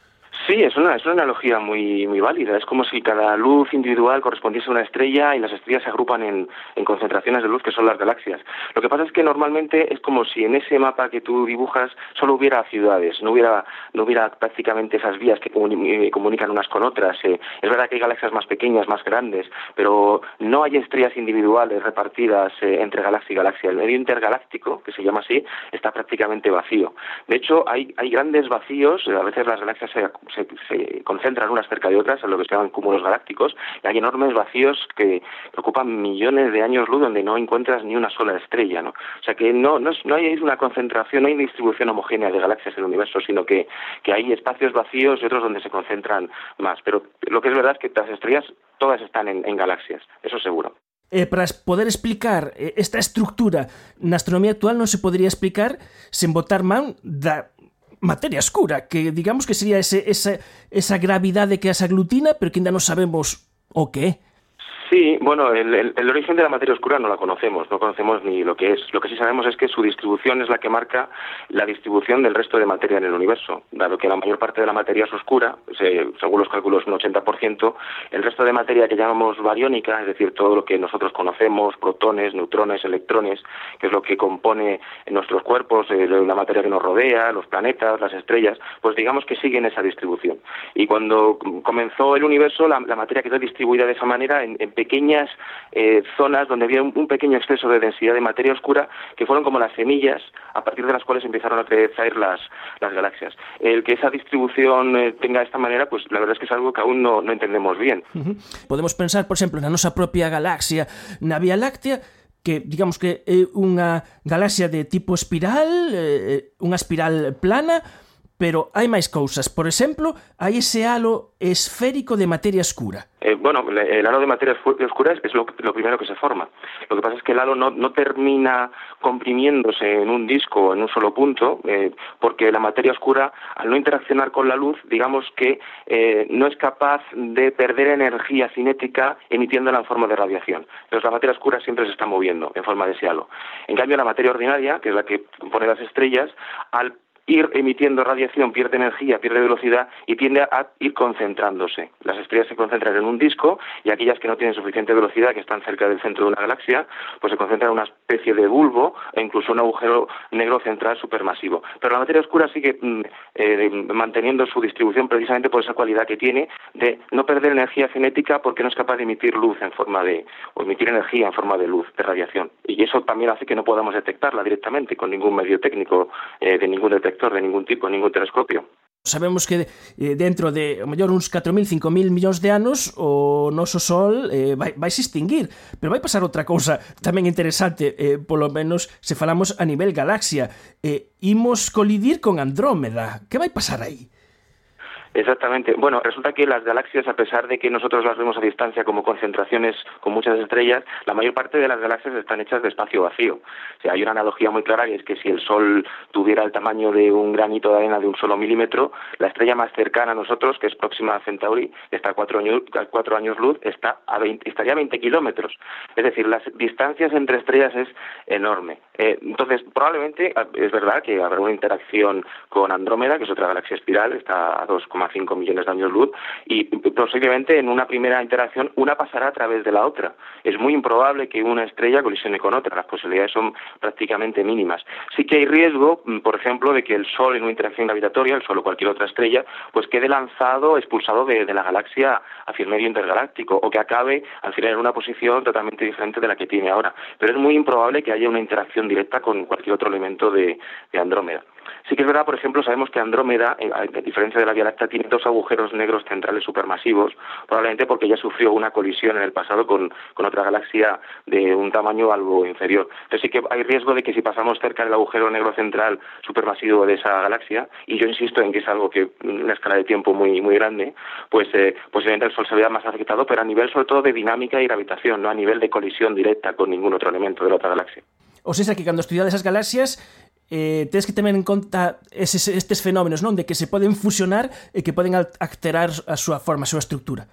Speaker 11: Sí, es una, es una analogía muy, muy válida. Es como si cada luz individual correspondiese a una estrella y las estrellas se agrupan en, en concentraciones de luz que son las galaxias. Lo que pasa es que normalmente es como si en ese mapa que tú dibujas solo hubiera ciudades, no hubiera, no hubiera prácticamente esas vías que comunican unas con otras. Eh, es verdad que hay galaxias más pequeñas, más grandes, pero no hay estrellas individuales repartidas eh, entre galaxia y galaxia. El medio intergaláctico, que se llama así, está prácticamente vacío. De hecho, hay, hay grandes vacíos, a veces las galaxias se Se, se concentran unas cerca de otras en lo que se llaman cúmulos galácticos, y hay enormes vacíos que, que ocupan millones de años luz donde no encuentras ni una sola estrella, ¿no? O sea que no, no, es, no hay una concentración, no hay una distribución homogénea de galaxias en el universo, sino que, que hay espacios vacíos y otros donde se concentran más. Pero lo que es verdad es que las estrellas todas están en, en galaxias, eso seguro.
Speaker 1: Eh, para poder explicar eh, esta estructura na astronomía actual non se podría explicar sen botar man da materia oscura, que digamos que sería ese, esa, esa gravidade que as aglutina, pero que ainda non sabemos o que é.
Speaker 11: Sí, bueno, el, el, el origen de la materia oscura no la conocemos, no conocemos ni lo que es. Lo que sí sabemos es que su distribución es la que marca la distribución del resto de materia en el universo. Dado que la mayor parte de la materia es oscura, se, según los cálculos un ochenta por ciento, el resto de materia que llamamos bariónica, es decir, todo lo que nosotros conocemos, protones, neutrones, electrones, que es lo que compone nuestros cuerpos, eh, la materia que nos rodea, los planetas, las estrellas, pues digamos que siguen esa distribución. Y cuando comenzó el universo, la, la materia quedó distribuida de esa manera en, en pequeñas eh, zonas donde había un, un pequeño exceso de densidad de materia oscura que fueron como las semillas a partir de las cuales empezaron a crecer las, las galaxias. El que esa distribución eh, tenga esta manera, pues la verdad es que es algo que aún no, no entendemos bien.
Speaker 1: Uh-huh. Podemos pensar, por exemplo, na nosa propia galaxia, na Vía Láctea, que digamos que é unha galaxia de tipo espiral, eh, unha espiral plana, pero hai máis cousas. Por exemplo, hai ese halo esférico de materia oscura.
Speaker 11: Eh, bueno, el halo de materia oscura es lo, lo primero que se forma. Lo que pasa es que el halo no, no termina comprimiéndose en un disco, en un solo punto, eh, porque la materia oscura, al no interaccionar con la luz, digamos que eh, no es capaz de perder energía cinética emitiéndola en forma de radiación. Entonces la materia oscura siempre se está moviendo en forma de ese halo. En cambio, la materia ordinaria, que es la que compone las estrellas, al ir emitiendo radiación, pierde energía, pierde velocidad y tiende a ir concentrándose. Las estrellas se concentran en un disco y aquellas que no tienen suficiente velocidad, que están cerca del centro de una galaxia, pues se concentran en una especie de bulbo e incluso un agujero negro central supermasivo. Pero la materia oscura sigue eh, manteniendo su distribución precisamente por esa cualidad que tiene de no perder energía cinética porque no es capaz de emitir luz en forma de, o emitir energía en forma de luz, de radiación. Y eso también hace que no podamos detectarla directamente con ningún medio técnico, eh, de ningún detector de ningún tipo, ningún telescopio.
Speaker 1: Sabemos que eh, dentro de, o mellor, uns catro mil, cinco mil millóns de anos o noso Sol eh, vai, vai se extinguir, pero vai pasar outra cousa tamén interesante, eh, polo menos se falamos a nivel galaxia. Eh, imos colidir con Andrómeda. Que vai pasar aí?
Speaker 11: Exactamente. Bueno, resulta que las galaxias, a pesar de que nosotros las vemos a distancia como concentraciones con muchas estrellas, la mayor parte de las galaxias están hechas de espacio vacío. O sea, hay una analogía muy clara, y es que si el Sol tuviera el tamaño de un granito de arena de un solo milímetro, la estrella más cercana a nosotros, que es Próxima Centauri, está a cuatro años, cuatro años luz, está a veinte, estaría a veinte kilómetros. Es decir, las distancias entre estrellas es enorme. Eh, entonces, probablemente, es verdad que habrá una interacción con Andrómeda, que es otra galaxia espiral, está a dos coma cinco millones de años luz, y posiblemente en una primera interacción una pasará a través de la otra. Es muy improbable que una estrella colisione con otra, las posibilidades son prácticamente mínimas. Sí que hay riesgo, por ejemplo, de que el Sol en una interacción gravitatoria, el Sol o cualquier otra estrella, pues quede lanzado, expulsado de, de la galaxia hacia el medio intergaláctico, o que acabe al final en una posición totalmente diferente de la que tiene ahora. Pero es muy improbable que haya una interacción directa con cualquier otro elemento de, de Andrómeda. Sí que es verdad, por ejemplo, sabemos que Andrómeda, a diferencia de la Vía Láctea, tiene dos agujeros negros centrales supermasivos, probablemente porque ya sufrió una colisión en el pasado con, con otra galaxia de un tamaño algo inferior. Entonces sí que hay riesgo de que si pasamos cerca del agujero negro central supermasivo de esa galaxia, y yo insisto en que es algo que una escala de tiempo muy muy grande, pues eh, posiblemente el Sol se vea más afectado, pero a nivel sobre todo de dinámica y gravitación, no a nivel de colisión directa con ningún otro elemento de la otra galaxia.
Speaker 1: O sea, que cando estudiades esas galaxias eh, tens que tener en conta eses, estes fenómenos, non? De que se poden fusionar e que poden alterar a súa forma, a súa estructura.
Speaker 11: Sí,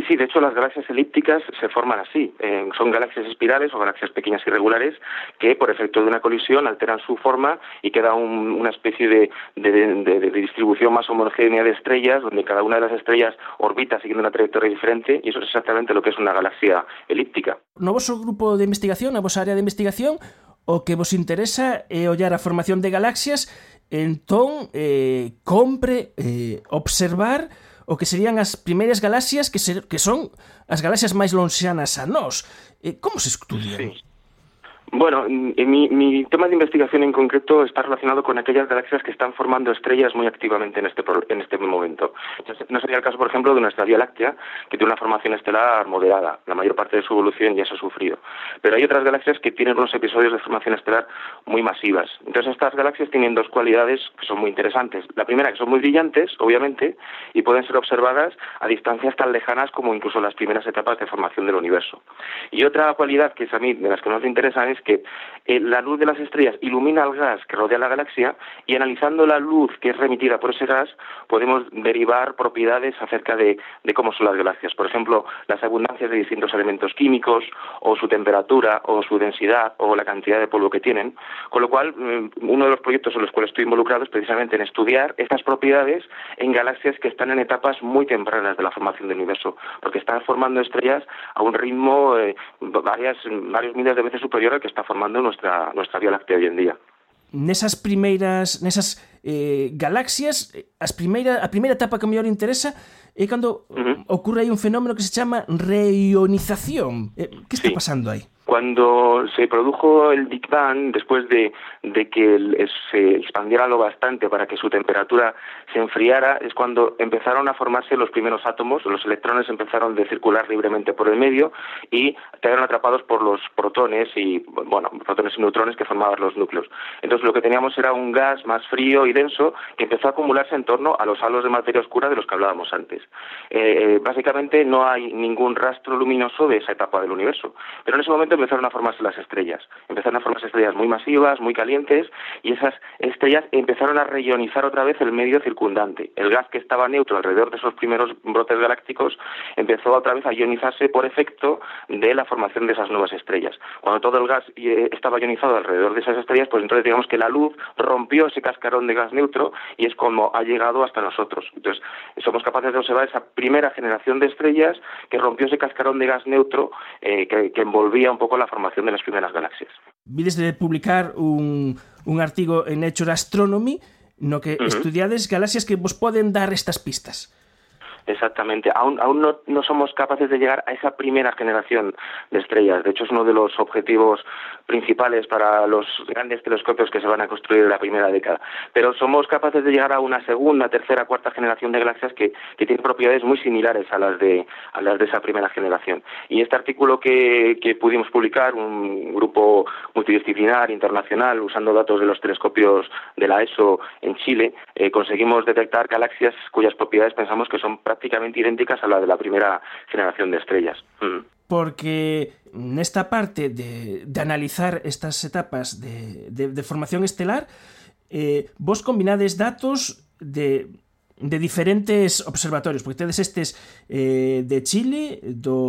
Speaker 11: sí, de hecho las galaxias elípticas se forman así. Eh, son galaxias espirales o galaxias pequeñas irregulares que por efecto de una colisión alteran su forma y queda un, una especie de, de, de, de distribución más homogénea de estrellas, donde cada una de las estrellas orbita siguiendo una trayectoria diferente, y eso es exactamente lo que es una galaxia elíptica.
Speaker 1: No voso grupo de investigación, a vosa área de investigación, o que vos interesa é ollar a formación de galaxias, entón eh, compre eh, observar o que serían as primeiras galaxias que, ser, que son as galaxias máis lonxanas a nós. Eh, como se estudian?
Speaker 11: Sí. Bueno, mi, mi tema de investigación en concreto está relacionado con aquellas galaxias que están formando estrellas muy activamente en este en este momento. No sería el caso, por ejemplo, de nuestra Vía Láctea, que tiene una formación estelar moderada. La mayor parte de su evolución ya se ha sufrido. Pero hay otras galaxias que tienen unos episodios de formación estelar muy masivas. Entonces, estas galaxias tienen dos cualidades que son muy interesantes. La primera, que son muy brillantes, obviamente, y pueden ser observadas a distancias tan lejanas como incluso las primeras etapas de formación del universo. Y otra cualidad que es a mí de las que nos interesan es que eh, la luz de las estrellas ilumina el gas que rodea la galaxia, y analizando la luz que es remitida por ese gas podemos derivar propiedades acerca de, de cómo son las galaxias. Por ejemplo, las abundancias de distintos elementos químicos, o su temperatura, o su densidad, o la cantidad de polvo que tienen. Con lo cual, uno de los proyectos en los cuales estoy involucrado es precisamente en estudiar estas propiedades en galaxias que están en etapas muy tempranas de la formación del universo, porque están formando estrellas a un ritmo eh, varias, varios miles de veces superior al que está formando nuestra, nuestra Vía Láctea hoy en día.
Speaker 1: Nesas primeiras, nesas eh, galaxias, as primeira, a primeira etapa que mellor interesa é cando uh-huh. ocurre aí un fenómeno que se chama reionización. Eh, que está sí. pasando aí?
Speaker 11: Cuando se produjo el Big Bang, después de, de que el, se expandiera lo bastante para que su temperatura se enfriara, es cuando empezaron a formarse los primeros átomos. Los electrones empezaron de circular libremente por el medio y quedaron atrapados por los protones y, bueno, protones y neutrones que formaban los núcleos. Entonces lo que teníamos era un gas más frío y denso que empezó a acumularse en torno a los halos de materia oscura de los que hablábamos antes. Eh, básicamente no hay ningún rastro luminoso de esa etapa del universo, pero en ese momento empezaron a formarse las estrellas. Empezaron a formarse estrellas muy masivas, muy calientes, y esas estrellas empezaron a reionizar otra vez el medio circundante. El gas que estaba neutro alrededor de esos primeros brotes galácticos empezó otra vez a ionizarse por efecto de la formación de esas nuevas estrellas. Cuando todo el gas estaba ionizado alrededor de esas estrellas, pues entonces digamos que la luz rompió ese cascarón de gas neutro y es como ha llegado hasta nosotros. Entonces somos capaces de observar esa primera generación de estrellas que rompió ese cascarón de gas neutro eh, que, que envolvía un poco la formación de las primeras galaxias.
Speaker 1: Vides de publicar un, un artigo en Nature Astronomy no que uh-huh. estudiades galaxias que vos poden dar estas pistas.
Speaker 11: Exactamente. Aún, aún no, no somos capaces de llegar a esa primera generación de estrellas. De hecho, es uno de los objetivos principales para los grandes telescopios que se van a construir en la primera década. Pero somos capaces de llegar a una segunda, tercera, cuarta generación de galaxias que, que tienen propiedades muy similares a las de a las de esa primera generación. Y este artículo que, que pudimos publicar, un grupo multidisciplinar internacional usando datos de los telescopios de la E S O en Chile, eh, conseguimos detectar galaxias cuyas propiedades pensamos que son prácticamente prácticamente idénticas a la de la primera generación de estrellas. Mm.
Speaker 1: Porque nesta parte de, de analizar estas etapas de, de, de formación estelar, eh, vos combinades datos de, de diferentes observatorios, porque tedes estes eh, de Chile,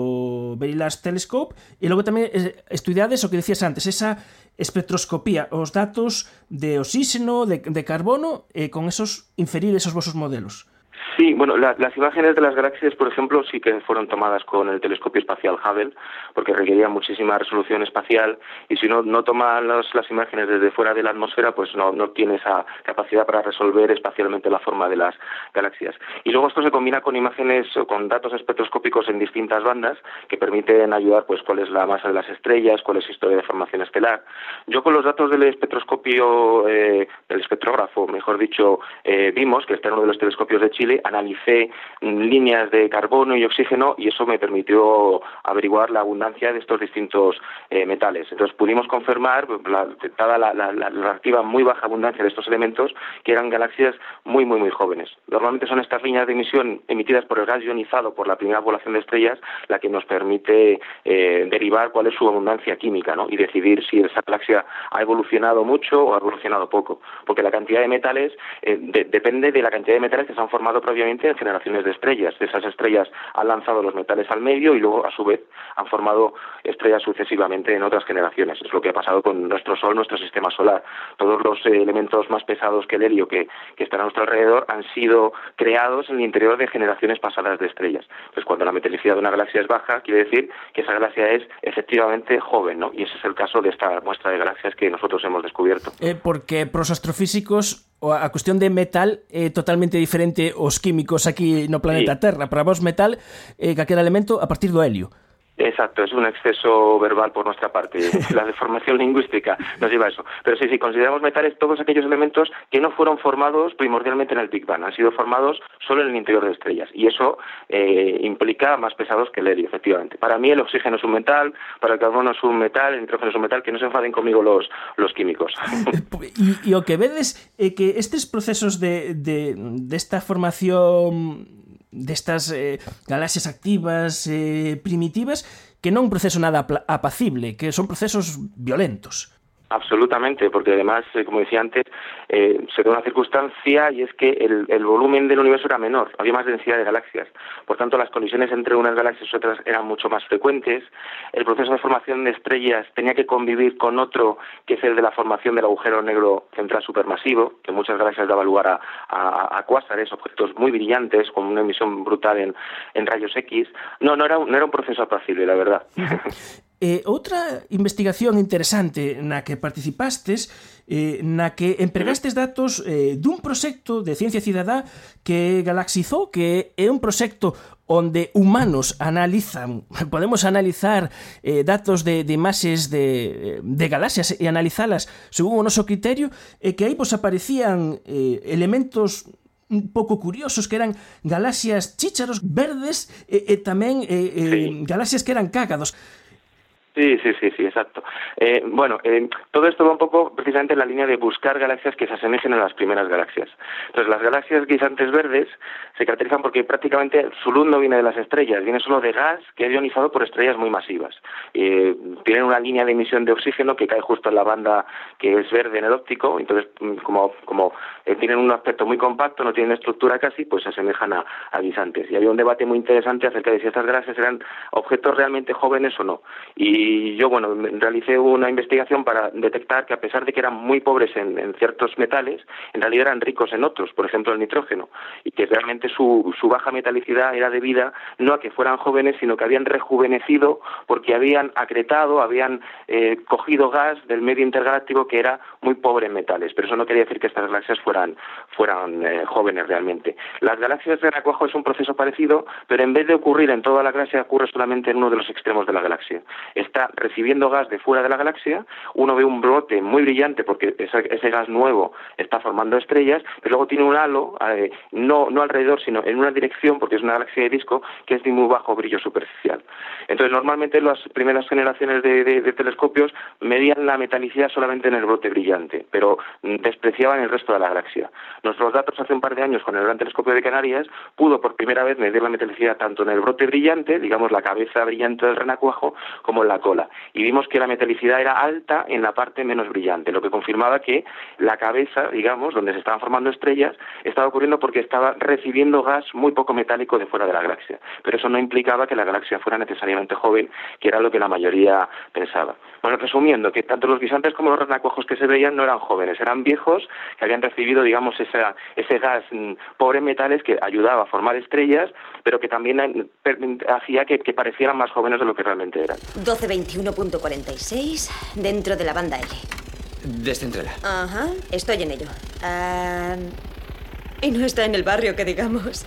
Speaker 1: do Very Large Telescope, e logo tamén eh, estudiades o que decías antes, esa espectroscopía, os datos de oxígeno, de, de carbono, e con esos inferir esos vosos modelos.
Speaker 11: Sí, bueno, la, las imágenes de las galaxias, por ejemplo, sí que fueron tomadas con el telescopio espacial Hubble, porque requería muchísima resolución espacial, y si no no toma las, las imágenes desde fuera de la atmósfera, pues no, no tiene esa capacidad para resolver espacialmente la forma de las galaxias. Y luego esto se combina con imágenes o con datos espectroscópicos en distintas bandas que permiten ayudar, pues, cuál es la masa de las estrellas, cuál es la historia de formación estelar. Yo con los datos del espectroscopio, eh, del espectrógrafo, mejor dicho, eh, vimos que está en uno de los telescopios de Chile, analicé líneas de carbono y oxígeno y eso me permitió averiguar la abundancia de estos distintos eh, metales. Entonces pudimos confirmar, la, dada la, la, la relativa muy baja abundancia de estos elementos, que eran galaxias muy, muy, muy jóvenes. Normalmente son estas líneas de emisión emitidas por el gas ionizado por la primera población de estrellas la que nos permite eh, derivar cuál es su abundancia química, ¿no? Y decidir si esa galaxia ha evolucionado mucho o ha evolucionado poco. Porque la cantidad de metales eh, de, depende de la cantidad de metales que se han formado previamente obviamente en generaciones de estrellas. Esas estrellas han lanzado los metales al medio y luego a su vez han formado estrellas sucesivamente en otras generaciones. Es lo que ha pasado con nuestro Sol, nuestro sistema solar. Todos los eh, elementos más pesados que el helio que, que están a nuestro alrededor han sido creados en el interior de generaciones pasadas de estrellas. Entonces, cuando la metalicidad de una galaxia es baja, quiere decir que esa galaxia es efectivamente joven, ¿no? Y ese es el caso de esta muestra de galaxias que nosotros hemos descubierto.
Speaker 1: Eh, porque pros astrofísicos a cuestión de metal é totalmente diferente aos químicos aquí no planeta sí. Terra. Para vos metal é eh, calquera elemento a partir do helio.
Speaker 11: Exacto, es un exceso verbal por nuestra parte. La deformación lingüística nos lleva a eso. Pero sí, sí, consideramos metales todos aquellos elementos que no fueron formados primordialmente en el Big Bang, han sido formados solo en el interior de estrellas. Y eso eh, implica más pesados que el helio, efectivamente. Para mí el oxígeno es un metal, para el carbono es un metal, el nitrógeno es un metal, que no se enfaden conmigo los, los químicos.
Speaker 1: E o que vedes é que estes procesos de, de, de esta formación destas eh, galaxias activas eh, primitivas que non é un proceso nada apacible, que son procesos violentos.
Speaker 11: Absolutamente, porque además, eh, como decía antes, eh, se da una circunstancia y es que el, el volumen del universo era menor, había más densidad de galaxias. Por tanto, las colisiones entre unas galaxias y otras eran mucho más frecuentes. El proceso de formación de estrellas tenía que convivir con otro, que es el de la formación del agujero negro central supermasivo, que en muchas galaxias daba lugar a, a, a cuásares, objetos muy brillantes, con una emisión brutal en, en rayos X. No, no era, un, no era un proceso apacible, la verdad.
Speaker 1: Eh, outra investigación interesante na que participastes, eh, na que empregastes datos eh, dun proxecto de ciencia cidadá que galaxizou, que é un proxecto onde humanos analizan, podemos analizar eh, datos de, de imaxes de, de galaxias e analizalas según o noso criterio, e que aí vos aparecían eh, elementos un pouco curiosos, que eran galaxias chícharos verdes e, e tamén eh, eh, sí. galaxias que eran cágados.
Speaker 11: Sí, sí, sí, sí, exacto. Eh, bueno, eh, todo esto va un poco precisamente en la línea de buscar galaxias que se asemejen a las primeras galaxias. Entonces, las galaxias guisantes verdes se caracterizan porque prácticamente su luz no viene de las estrellas, viene solo de gas que es ionizado por estrellas muy masivas. Eh, tienen una línea de emisión de oxígeno que cae justo en la banda que es verde en el óptico, entonces como, como eh, tienen un aspecto muy compacto, no tienen estructura casi, pues se asemejan a, a guisantes. Y había un debate muy interesante acerca de si estas galaxias eran objetos realmente jóvenes o no. Y Y yo, bueno, realicé una investigación para detectar que a pesar de que eran muy pobres en, en ciertos metales, en realidad eran ricos en otros, por ejemplo el nitrógeno, y que realmente su, su baja metalicidad era debida no a que fueran jóvenes, sino que habían rejuvenecido porque habían acretado, habían eh, cogido gas del medio intergaláctico que era muy pobre en metales, pero eso no quería decir que estas galaxias fueran, fueran eh, jóvenes realmente. Las galaxias de renacuajo es un proceso parecido, pero en vez de ocurrir en toda la galaxia, ocurre solamente en uno de los extremos de la galaxia. Está recibiendo gas de fuera de la galaxia, uno ve un brote muy brillante porque ese, ese gas nuevo está formando estrellas, pero luego tiene un halo, eh, no, no alrededor, sino en una dirección, porque es una galaxia de disco, que es de muy bajo brillo superficial. Entonces, normalmente las primeras generaciones de, de, de telescopios medían la metalicidad solamente en el brote brillante, pero despreciaban el resto de la galaxia. Nuestros datos hace un par de años con el Gran Telescopio de Canarias pudo por primera vez medir la metalicidad tanto en el brote brillante, digamos la cabeza brillante del renacuajo, como en la cola. Y vimos que la metalicidad era alta en la parte menos brillante, lo que confirmaba que la cabeza, digamos, donde se estaban formando estrellas, estaba ocurriendo porque estaba recibiendo gas muy poco metálico de fuera de la galaxia. Pero eso no implicaba que la galaxia fuera necesariamente joven, que era lo que la mayoría pensaba. Bueno, resumiendo, que tanto los guisantes como los renacuajos que se veían no eran jóvenes, eran viejos que habían recibido, digamos, esa, ese gas mmm, pobre en metales que ayudaba a formar estrellas, pero que también hacía que, que parecieran más jóvenes de lo que realmente eran.
Speaker 12: doce veintiuno punto cuarenta y seis, dentro de la banda L.
Speaker 13: Descéntrala.
Speaker 12: Ajá, estoy en ello. Uh, y no está en el barrio, que digamos.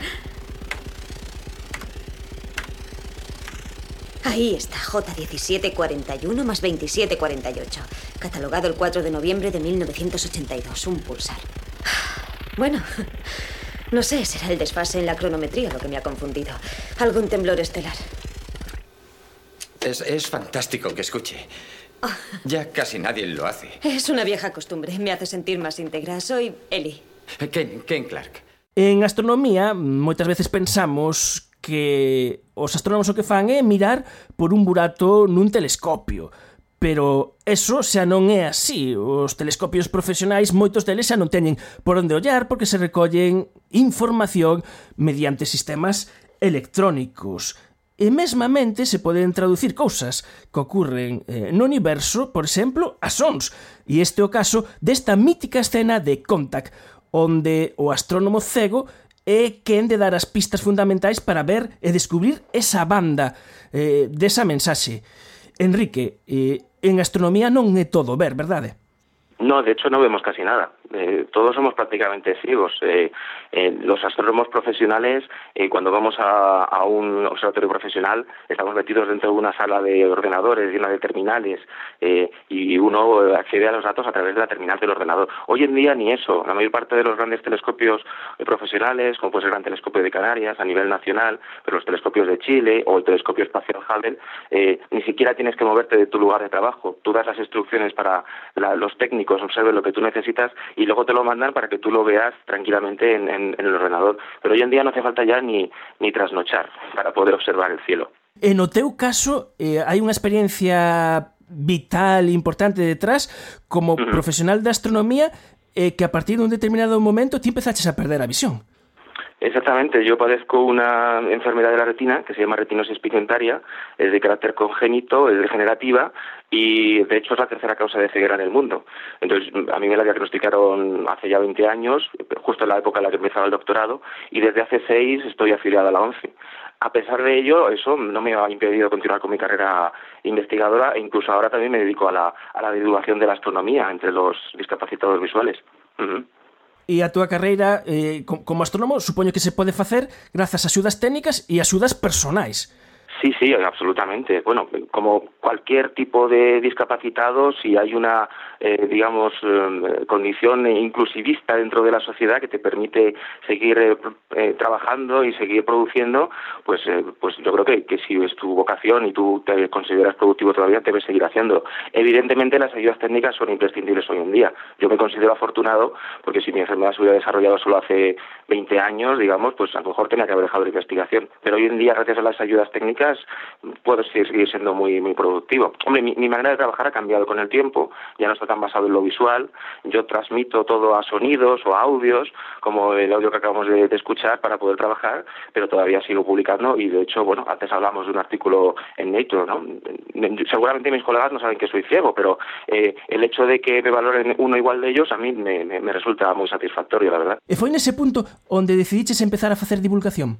Speaker 12: Ahí está, J diecisiete cuarenta y uno más veintisiete cuarenta y ocho. Catalogado el cuatro de noviembre de mil novecientos ochenta y dos, un pulsar. Bueno, no sé, será el desfase en la cronometría lo que me ha confundido. Algún temblor estelar.
Speaker 13: Es, es fantástico que escuche. Ya casi nadie lo hace.
Speaker 12: Es una vieja costumbre, me hace sentir más íntegra. Soy Eli.
Speaker 13: Ken, Ken Clark.
Speaker 1: En astronomía, moitas veces pensamos que os astrónomos o que fan é mirar por un burato nun telescopio. Pero eso xa non é así. Os telescopios profesionais, moitos deles xa non teñen por onde ollar porque se recollen información mediante sistemas electrónicos. E mesmamente se poden traducir cousas que ocurren eh, no universo, por exemplo, a sons. E este é o caso desta mítica escena de Contact, onde o astrónomo cego é quen de dar as pistas fundamentais para ver e descubrir esa banda eh, desa mensaxe. Enrique, eh, en astronomía non é todo ver, verdade?
Speaker 11: No, de hecho no vemos casi nada. Eh, todos somos prácticamente ciegos. Eh, eh, los astrónomos profesionales, eh, cuando vamos a, a un observatorio profesional, estamos metidos dentro de una sala de ordenadores, llena de terminales, eh, y uno accede a los datos a través de la terminal del ordenador. Hoy en día ni eso. La mayor parte de los grandes telescopios eh, profesionales, como puede ser el Gran Telescopio de Canarias a nivel nacional, pero los telescopios de Chile o el Telescopio Espacial Hubble, eh, ni siquiera tienes que moverte de tu lugar de trabajo. Tú das las instrucciones para la, los técnicos, observen lo que tú necesitas y luego te lo mandan para que tú lo veas tranquilamente en, en, en el ordenador. Pero hoy en día no hace falta ya ni, ni trasnochar para poder observar el cielo.
Speaker 1: E no teu caso, eh, hai unha experiencia vital importante detrás como uh-huh. profesional de astronomía eh, que a partir de un determinado momento ti empezaches a perder a visión.
Speaker 11: Exactamente, yo padezco una enfermedad de la retina que se llama retinosis pigmentaria, es de carácter congénito, es degenerativa y de hecho es la tercera causa de ceguera en el mundo. Entonces a mí me la diagnosticaron hace ya veinte años, justo en la época en la que empezaba el doctorado, y desde hace seis estoy afiliada a la ONCE. A pesar de ello, eso no me ha impedido continuar con mi carrera investigadora e incluso ahora también me dedico a la, a la divulgación de la astronomía entre los discapacitados visuales. Uh-huh.
Speaker 1: E a túa carreira eh, como astrónomo supoño que se pode facer grazas a axudas técnicas e axudas personais.
Speaker 11: Sí, sí, absolutamente. Bueno, como cualquier tipo de discapacitado, si hay una, eh, digamos, eh, condición inclusivista dentro de la sociedad que te permite seguir eh, eh, trabajando y seguir produciendo, pues eh, pues yo creo que, que si es tu vocación y tú te consideras productivo todavía, debes seguir haciéndolo. Evidentemente, las ayudas técnicas son imprescindibles hoy en día. Yo me considero afortunado porque si mi enfermedad se hubiera desarrollado solo hace veinte años, digamos, pues a lo mejor tenía que haber dejado la investigación. Pero hoy en día, gracias a las ayudas técnicas, puedo seguir siendo muy muy productivo. Hombre, mi, mi manera de trabajar ha cambiado con el tiempo, ya no está tan basado en lo visual, yo transmito todo a sonidos o a audios, como el audio que acabamos de, de escuchar para poder trabajar, pero todavía sigo publicando y de hecho, bueno, antes hablamos de un artículo en Nature, ¿no? Seguramente mis colegas no saben que soy ciego, pero eh, el hecho de que me valoren uno igual de ellos a mí me, me, me resulta muy satisfactorio, la verdad.
Speaker 1: E foi nese punto onde decidiches empezar a facer divulgación?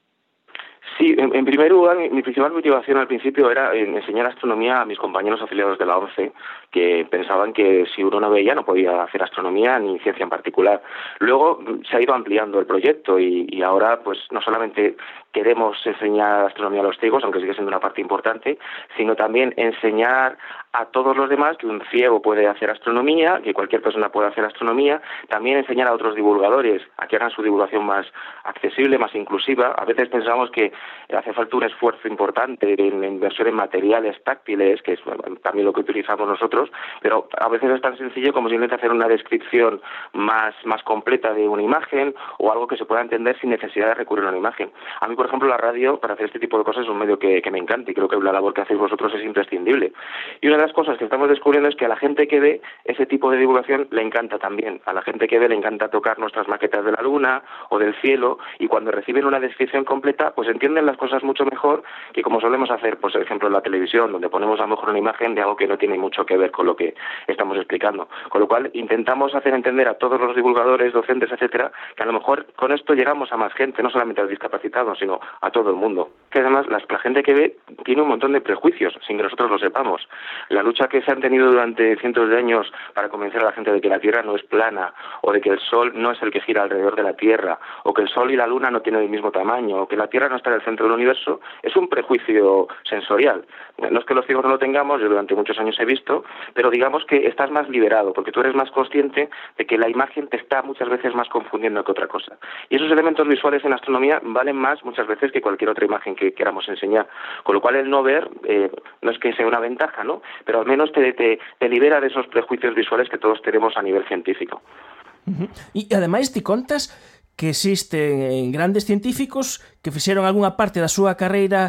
Speaker 11: Sí, en, en primer lugar, mi, mi principal motivación al principio era enseñar astronomía a mis compañeros afiliados de la ONCE, que pensaban que si uno no veía no podía hacer astronomía ni ciencia en particular. Luego se ha ido ampliando el proyecto y, y ahora pues no solamente queremos enseñar astronomía a los ciegos, aunque sigue siendo una parte importante, sino también enseñar a todos los demás que un ciego puede hacer astronomía, que cualquier persona puede hacer astronomía, también enseñar a otros divulgadores a que hagan su divulgación más accesible, más inclusiva. A veces pensamos que hace falta un esfuerzo importante en inversión en materiales táctiles, que es también lo que utilizamos nosotros, pero a veces es tan sencillo como simplemente hacer una descripción más, más completa de una imagen o algo que se pueda entender sin necesidad de recurrir a una imagen. A mí, por ejemplo, la radio, para hacer este tipo de cosas, es un medio que, que me encanta y creo que la labor que hacéis vosotros es imprescindible. Y una de las cosas que estamos descubriendo es que a la gente que ve ese tipo de divulgación le encanta también. A la gente que ve le encanta tocar nuestras maquetas de la luna o del cielo y cuando reciben una descripción completa, pues entienden las cosas mucho mejor que como solemos hacer, pues, por ejemplo, en la televisión, donde ponemos a lo mejor una imagen de algo que no tiene mucho que ver con lo que estamos explicando. Con lo cual, intentamos hacer entender a todos los divulgadores, docentes, etcétera, que a lo mejor con esto llegamos a más gente, no solamente a los discapacitados, sino a todo el mundo. Que además, la, la gente que ve tiene un montón de prejuicios, sin que nosotros lo sepamos. La lucha que se han tenido durante cientos de años para convencer a la gente de que la Tierra no es plana, o de que el Sol no es el que gira alrededor de la Tierra, o que el Sol y la Luna no tienen el mismo tamaño, o que la Tierra no está en el centro del universo, es un prejuicio sensorial. No es que los ciegos no lo tengamos, yo durante muchos años he visto, pero digamos que estás más liberado, porque tú eres más consciente de que la imagen te está muchas veces más confundiendo que otra cosa. Y esos elementos visuales en astronomía valen más muchas veces que cualquier otra imagen que queramos enseñar. Con lo cual el no ver eh, no es que sea una ventaja, ¿no? Pero al menos te, te, te libera de esos prejuicios visuales que todos tenemos a nivel científico.
Speaker 1: Uh-huh. E ademais te contas que existen grandes científicos que fixeron algunha parte da súa carreira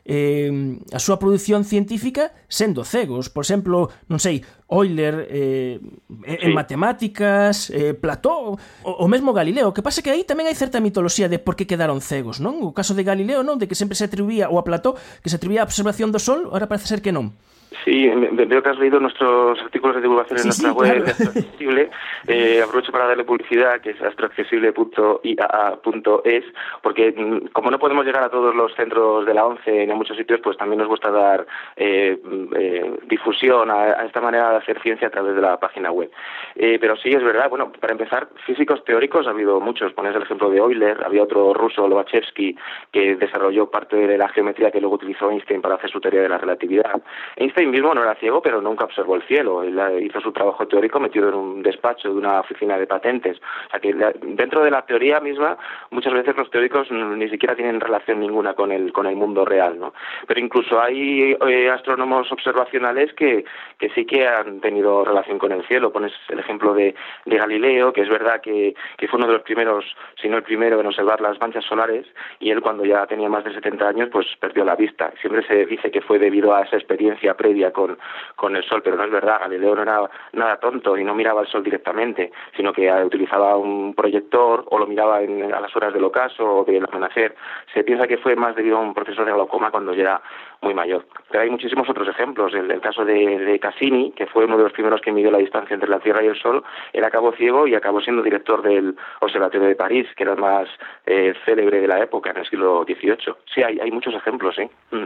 Speaker 1: eh, a súa produción científica sendo cegos. Por exemplo, non sei, Euler eh, en
Speaker 11: Sí.
Speaker 1: matemáticas, eh, Platón, o, o mesmo Galileo. O que pasa que aí tamén hai certa mitoloxía de por que quedaron cegos, non? O caso de Galileo, non? De que sempre se atribuía, ou a Platón, que se atribuía a observación do Sol, ahora parece ser que non.
Speaker 11: Sí, veo que has leído nuestros artículos de divulgación en
Speaker 1: Sí,
Speaker 11: nuestra
Speaker 1: sí,
Speaker 11: web
Speaker 1: claro.
Speaker 11: de Astroaccesible. Eh, aprovecho para darle publicidad, que es astroaccesible punto i a a punto es, porque mm, como no podemos llegar a todos los centros de la ONCE ni a muchos sitios, pues también nos gusta dar eh, eh, difusión a, a esta manera de hacer ciencia a través de la página web. Eh, pero sí, es verdad, bueno, para empezar, físicos teóricos ha habido muchos. Pones el ejemplo de Euler, había otro ruso, Lobachevsky, que desarrolló parte de la geometría que luego utilizó Einstein para hacer su teoría de la relatividad. Einstein mismo no era ciego, pero nunca observó el cielo. Él hizo su trabajo teórico metido en un despacho de una oficina de patentes. O sea que la, dentro de la teoría misma, muchas veces los teóricos ni siquiera tienen relación ninguna con el con el mundo real, ¿no? Pero incluso hay eh, astrónomos observacionales que, que sí que han tenido relación con el cielo. Pones el ejemplo de, de Galileo, que es verdad que, que fue uno de los primeros, si no el primero, en observar las manchas solares, y él cuando ya tenía más de setenta años, pues perdió la vista. Siempre se dice que fue debido a esa experiencia previa con con el sol, pero no es verdad. Galileo no era nada tonto y no miraba el sol directamente, sino que utilizaba un proyector o lo miraba en, a las horas del ocaso o del amanecer. Se piensa que fue más debido a un proceso de glaucoma cuando ya era muy mayor. Pero hay muchísimos otros ejemplos. El, el caso de, de Cassini, que fue uno de los primeros que midió la distancia entre la Tierra y el Sol, él acabó ciego y acabó siendo director del Observatorio de París, que era el más eh, célebre de la época, en el siglo dieciocho. Sí, hay, hay muchos ejemplos, ¿eh? Mm.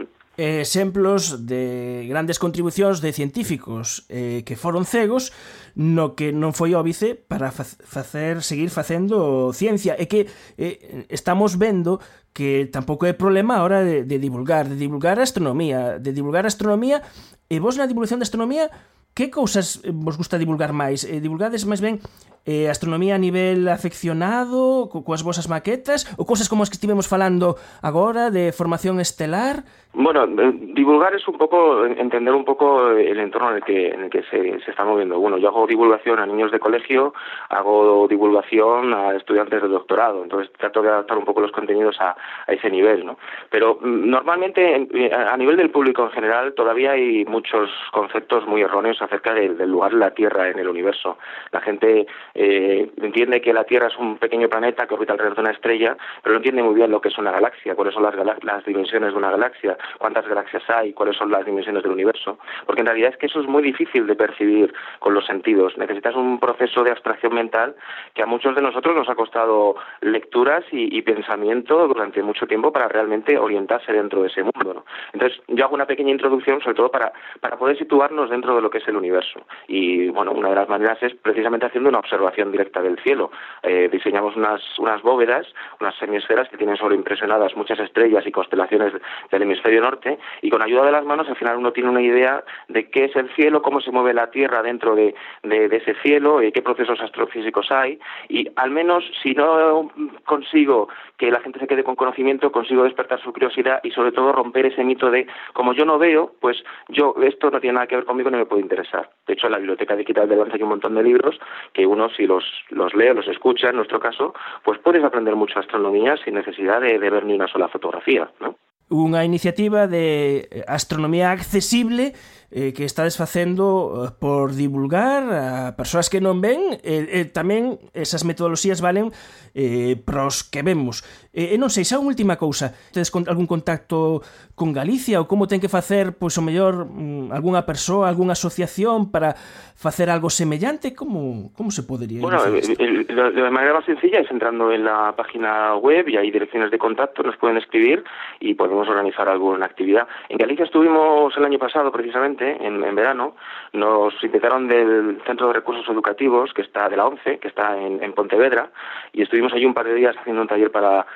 Speaker 1: Exemplos de grandes contribucións de científicos eh, que foron cegos no que non foi óbice para facer seguir facendo ciencia, e que eh, estamos vendo que tampouco é problema a hora de, de divulgar de divulgar a astronomía de divulgar a astronomía e vos na divulgación de astronomía que cousas vos gusta divulgar máis? Eh, divulgades máis ben eh, astronomía a nivel afeccionado, co, coas vosas maquetas, ou cousas como as que estivemos falando agora, de formación estelar?
Speaker 11: Bueno, eh, divulgar es un poco, entender un poco el entorno en el que, en el que se, se está moviendo. Bueno, yo hago divulgación a niños de colegio, hago divulgación a estudiantes de doctorado, entonces trato de adaptar un poco los contenidos a, a ese nivel, ¿no? Pero mm, normalmente, a nivel del público en general, todavía hay muchos conceptos muy erróneos acerca del, del lugar de la Tierra en el universo. La gente eh, entiende que la Tierra es un pequeño planeta que orbita alrededor de una estrella, pero no entiende muy bien lo que es una galaxia, cuáles son las, las dimensiones de una galaxia, cuántas galaxias hay, cuáles son las dimensiones del universo, porque en realidad es que eso es muy difícil de percibir con los sentidos. Necesitas un proceso de abstracción mental que a muchos de nosotros nos ha costado lecturas y, y pensamiento durante mucho tiempo para realmente orientarse dentro de ese mundo, ¿no? Entonces yo hago una pequeña introducción sobre todo para, para poder situarnos dentro de lo que es el universo, y bueno, una de las maneras es precisamente haciendo una observación directa del cielo. Eh, diseñamos unas, unas bóvedas, unas semiesferas que tienen sobreimpresionadas muchas estrellas y constelaciones del hemisferio norte, y con ayuda de las manos al final uno tiene una idea de qué es el cielo, cómo se mueve la Tierra dentro de, de, de ese cielo, eh, qué procesos astrofísicos hay, y al menos si no consigo que la gente se quede con conocimiento, consigo despertar su curiosidad y sobre todo romper ese mito de como yo no veo, pues yo esto no tiene nada que ver conmigo, no me puede interesar. De hecho, en la Biblioteca Digital de Lanza hay un montón de libros que uno, si los, los lee, los escucha, en nuestro caso, pues puedes aprender mucho astronomía sin necesidad de, de ver ni una sola fotografía, ¿no?
Speaker 1: Unha iniciativa de astronomía accesible eh, que estades facendo por divulgar a persoas que non ven, e eh, eh, tamén esas metodoloxías valen eh, pros que vemos. E eh, non sei, xa unha última cousa, tedes algún contacto con Galicia ou como ten que facer, pois o mellor, algunha persoa, algunha asociación para facer algo semellante? Como, como se podería?
Speaker 11: Bueno, el, el, de manera más sencilla es entrando en la página web y hay direcciones de contacto, nos pueden escribir y podemos organizar alguna actividad. En Galicia estuvimos el año pasado, precisamente, en, en verano, nos invitaron del Centro de Recursos Educativos, que está de la ONCE, que está en, en Pontevedra, y estuvimos allí un par de días haciendo un taller para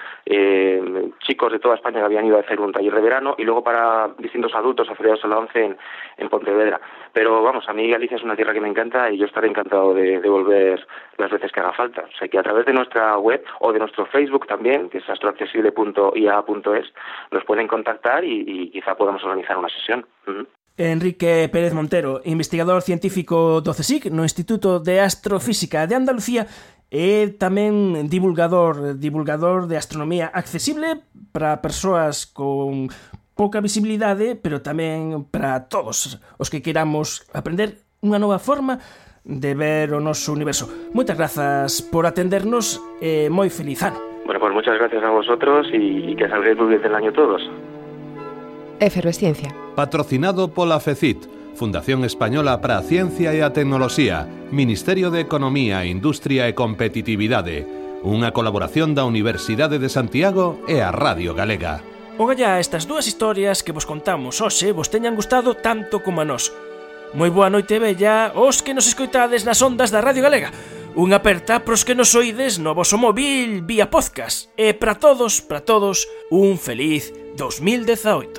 Speaker 11: eh, chicos de toda España que habían ido a hacer un taller de verano, y luego para distintos adultos afiliados a la ONCE en, en Pontevedra. Pero vamos, a mí Galicia es una tierra que me encanta y yo estaré encantado de, de volver las veces que haga falta. O sea que a través de nuestra web o de nuestro Facebook también, que es astroaccesible punto i a punto es, nos pueden contactar y, y quizá podamos organizar una sesión. Uh-huh.
Speaker 1: Enrique Pérez Montero, investigador científico do CSIC no Instituto de Astrofísica de Andalucía, e tamén divulgador divulgador de astronomía accesible para persoas con pouca visibilidade, pero tamén para todos os que queramos aprender unha nova forma de ver o noso universo. Moitas grazas por atendernos e moi feliz ano.
Speaker 11: Bueno, pues muchas gracias a vosotros y, y que salgáis muy bien del año todos.
Speaker 2: Efervesciencia.
Speaker 3: Patrocinado pola FECIT, Fundación Española para a Ciencia e a Tecnoloxía, Ministerio de Economía, Industria e Competitividade, unha colaboración da Universidade de Santiago e a Radio Galega.
Speaker 1: Ogallá estas dúas historias que vos contamos hoxe vos teñan gustado tanto como a nós. Moi boa noite bella os que nos escoitades nas ondas da Radio Galega. Unha aperta pros que nos oídes no voso móvil vía podcast. E para todos, para todos, un feliz dos mil dezaoito.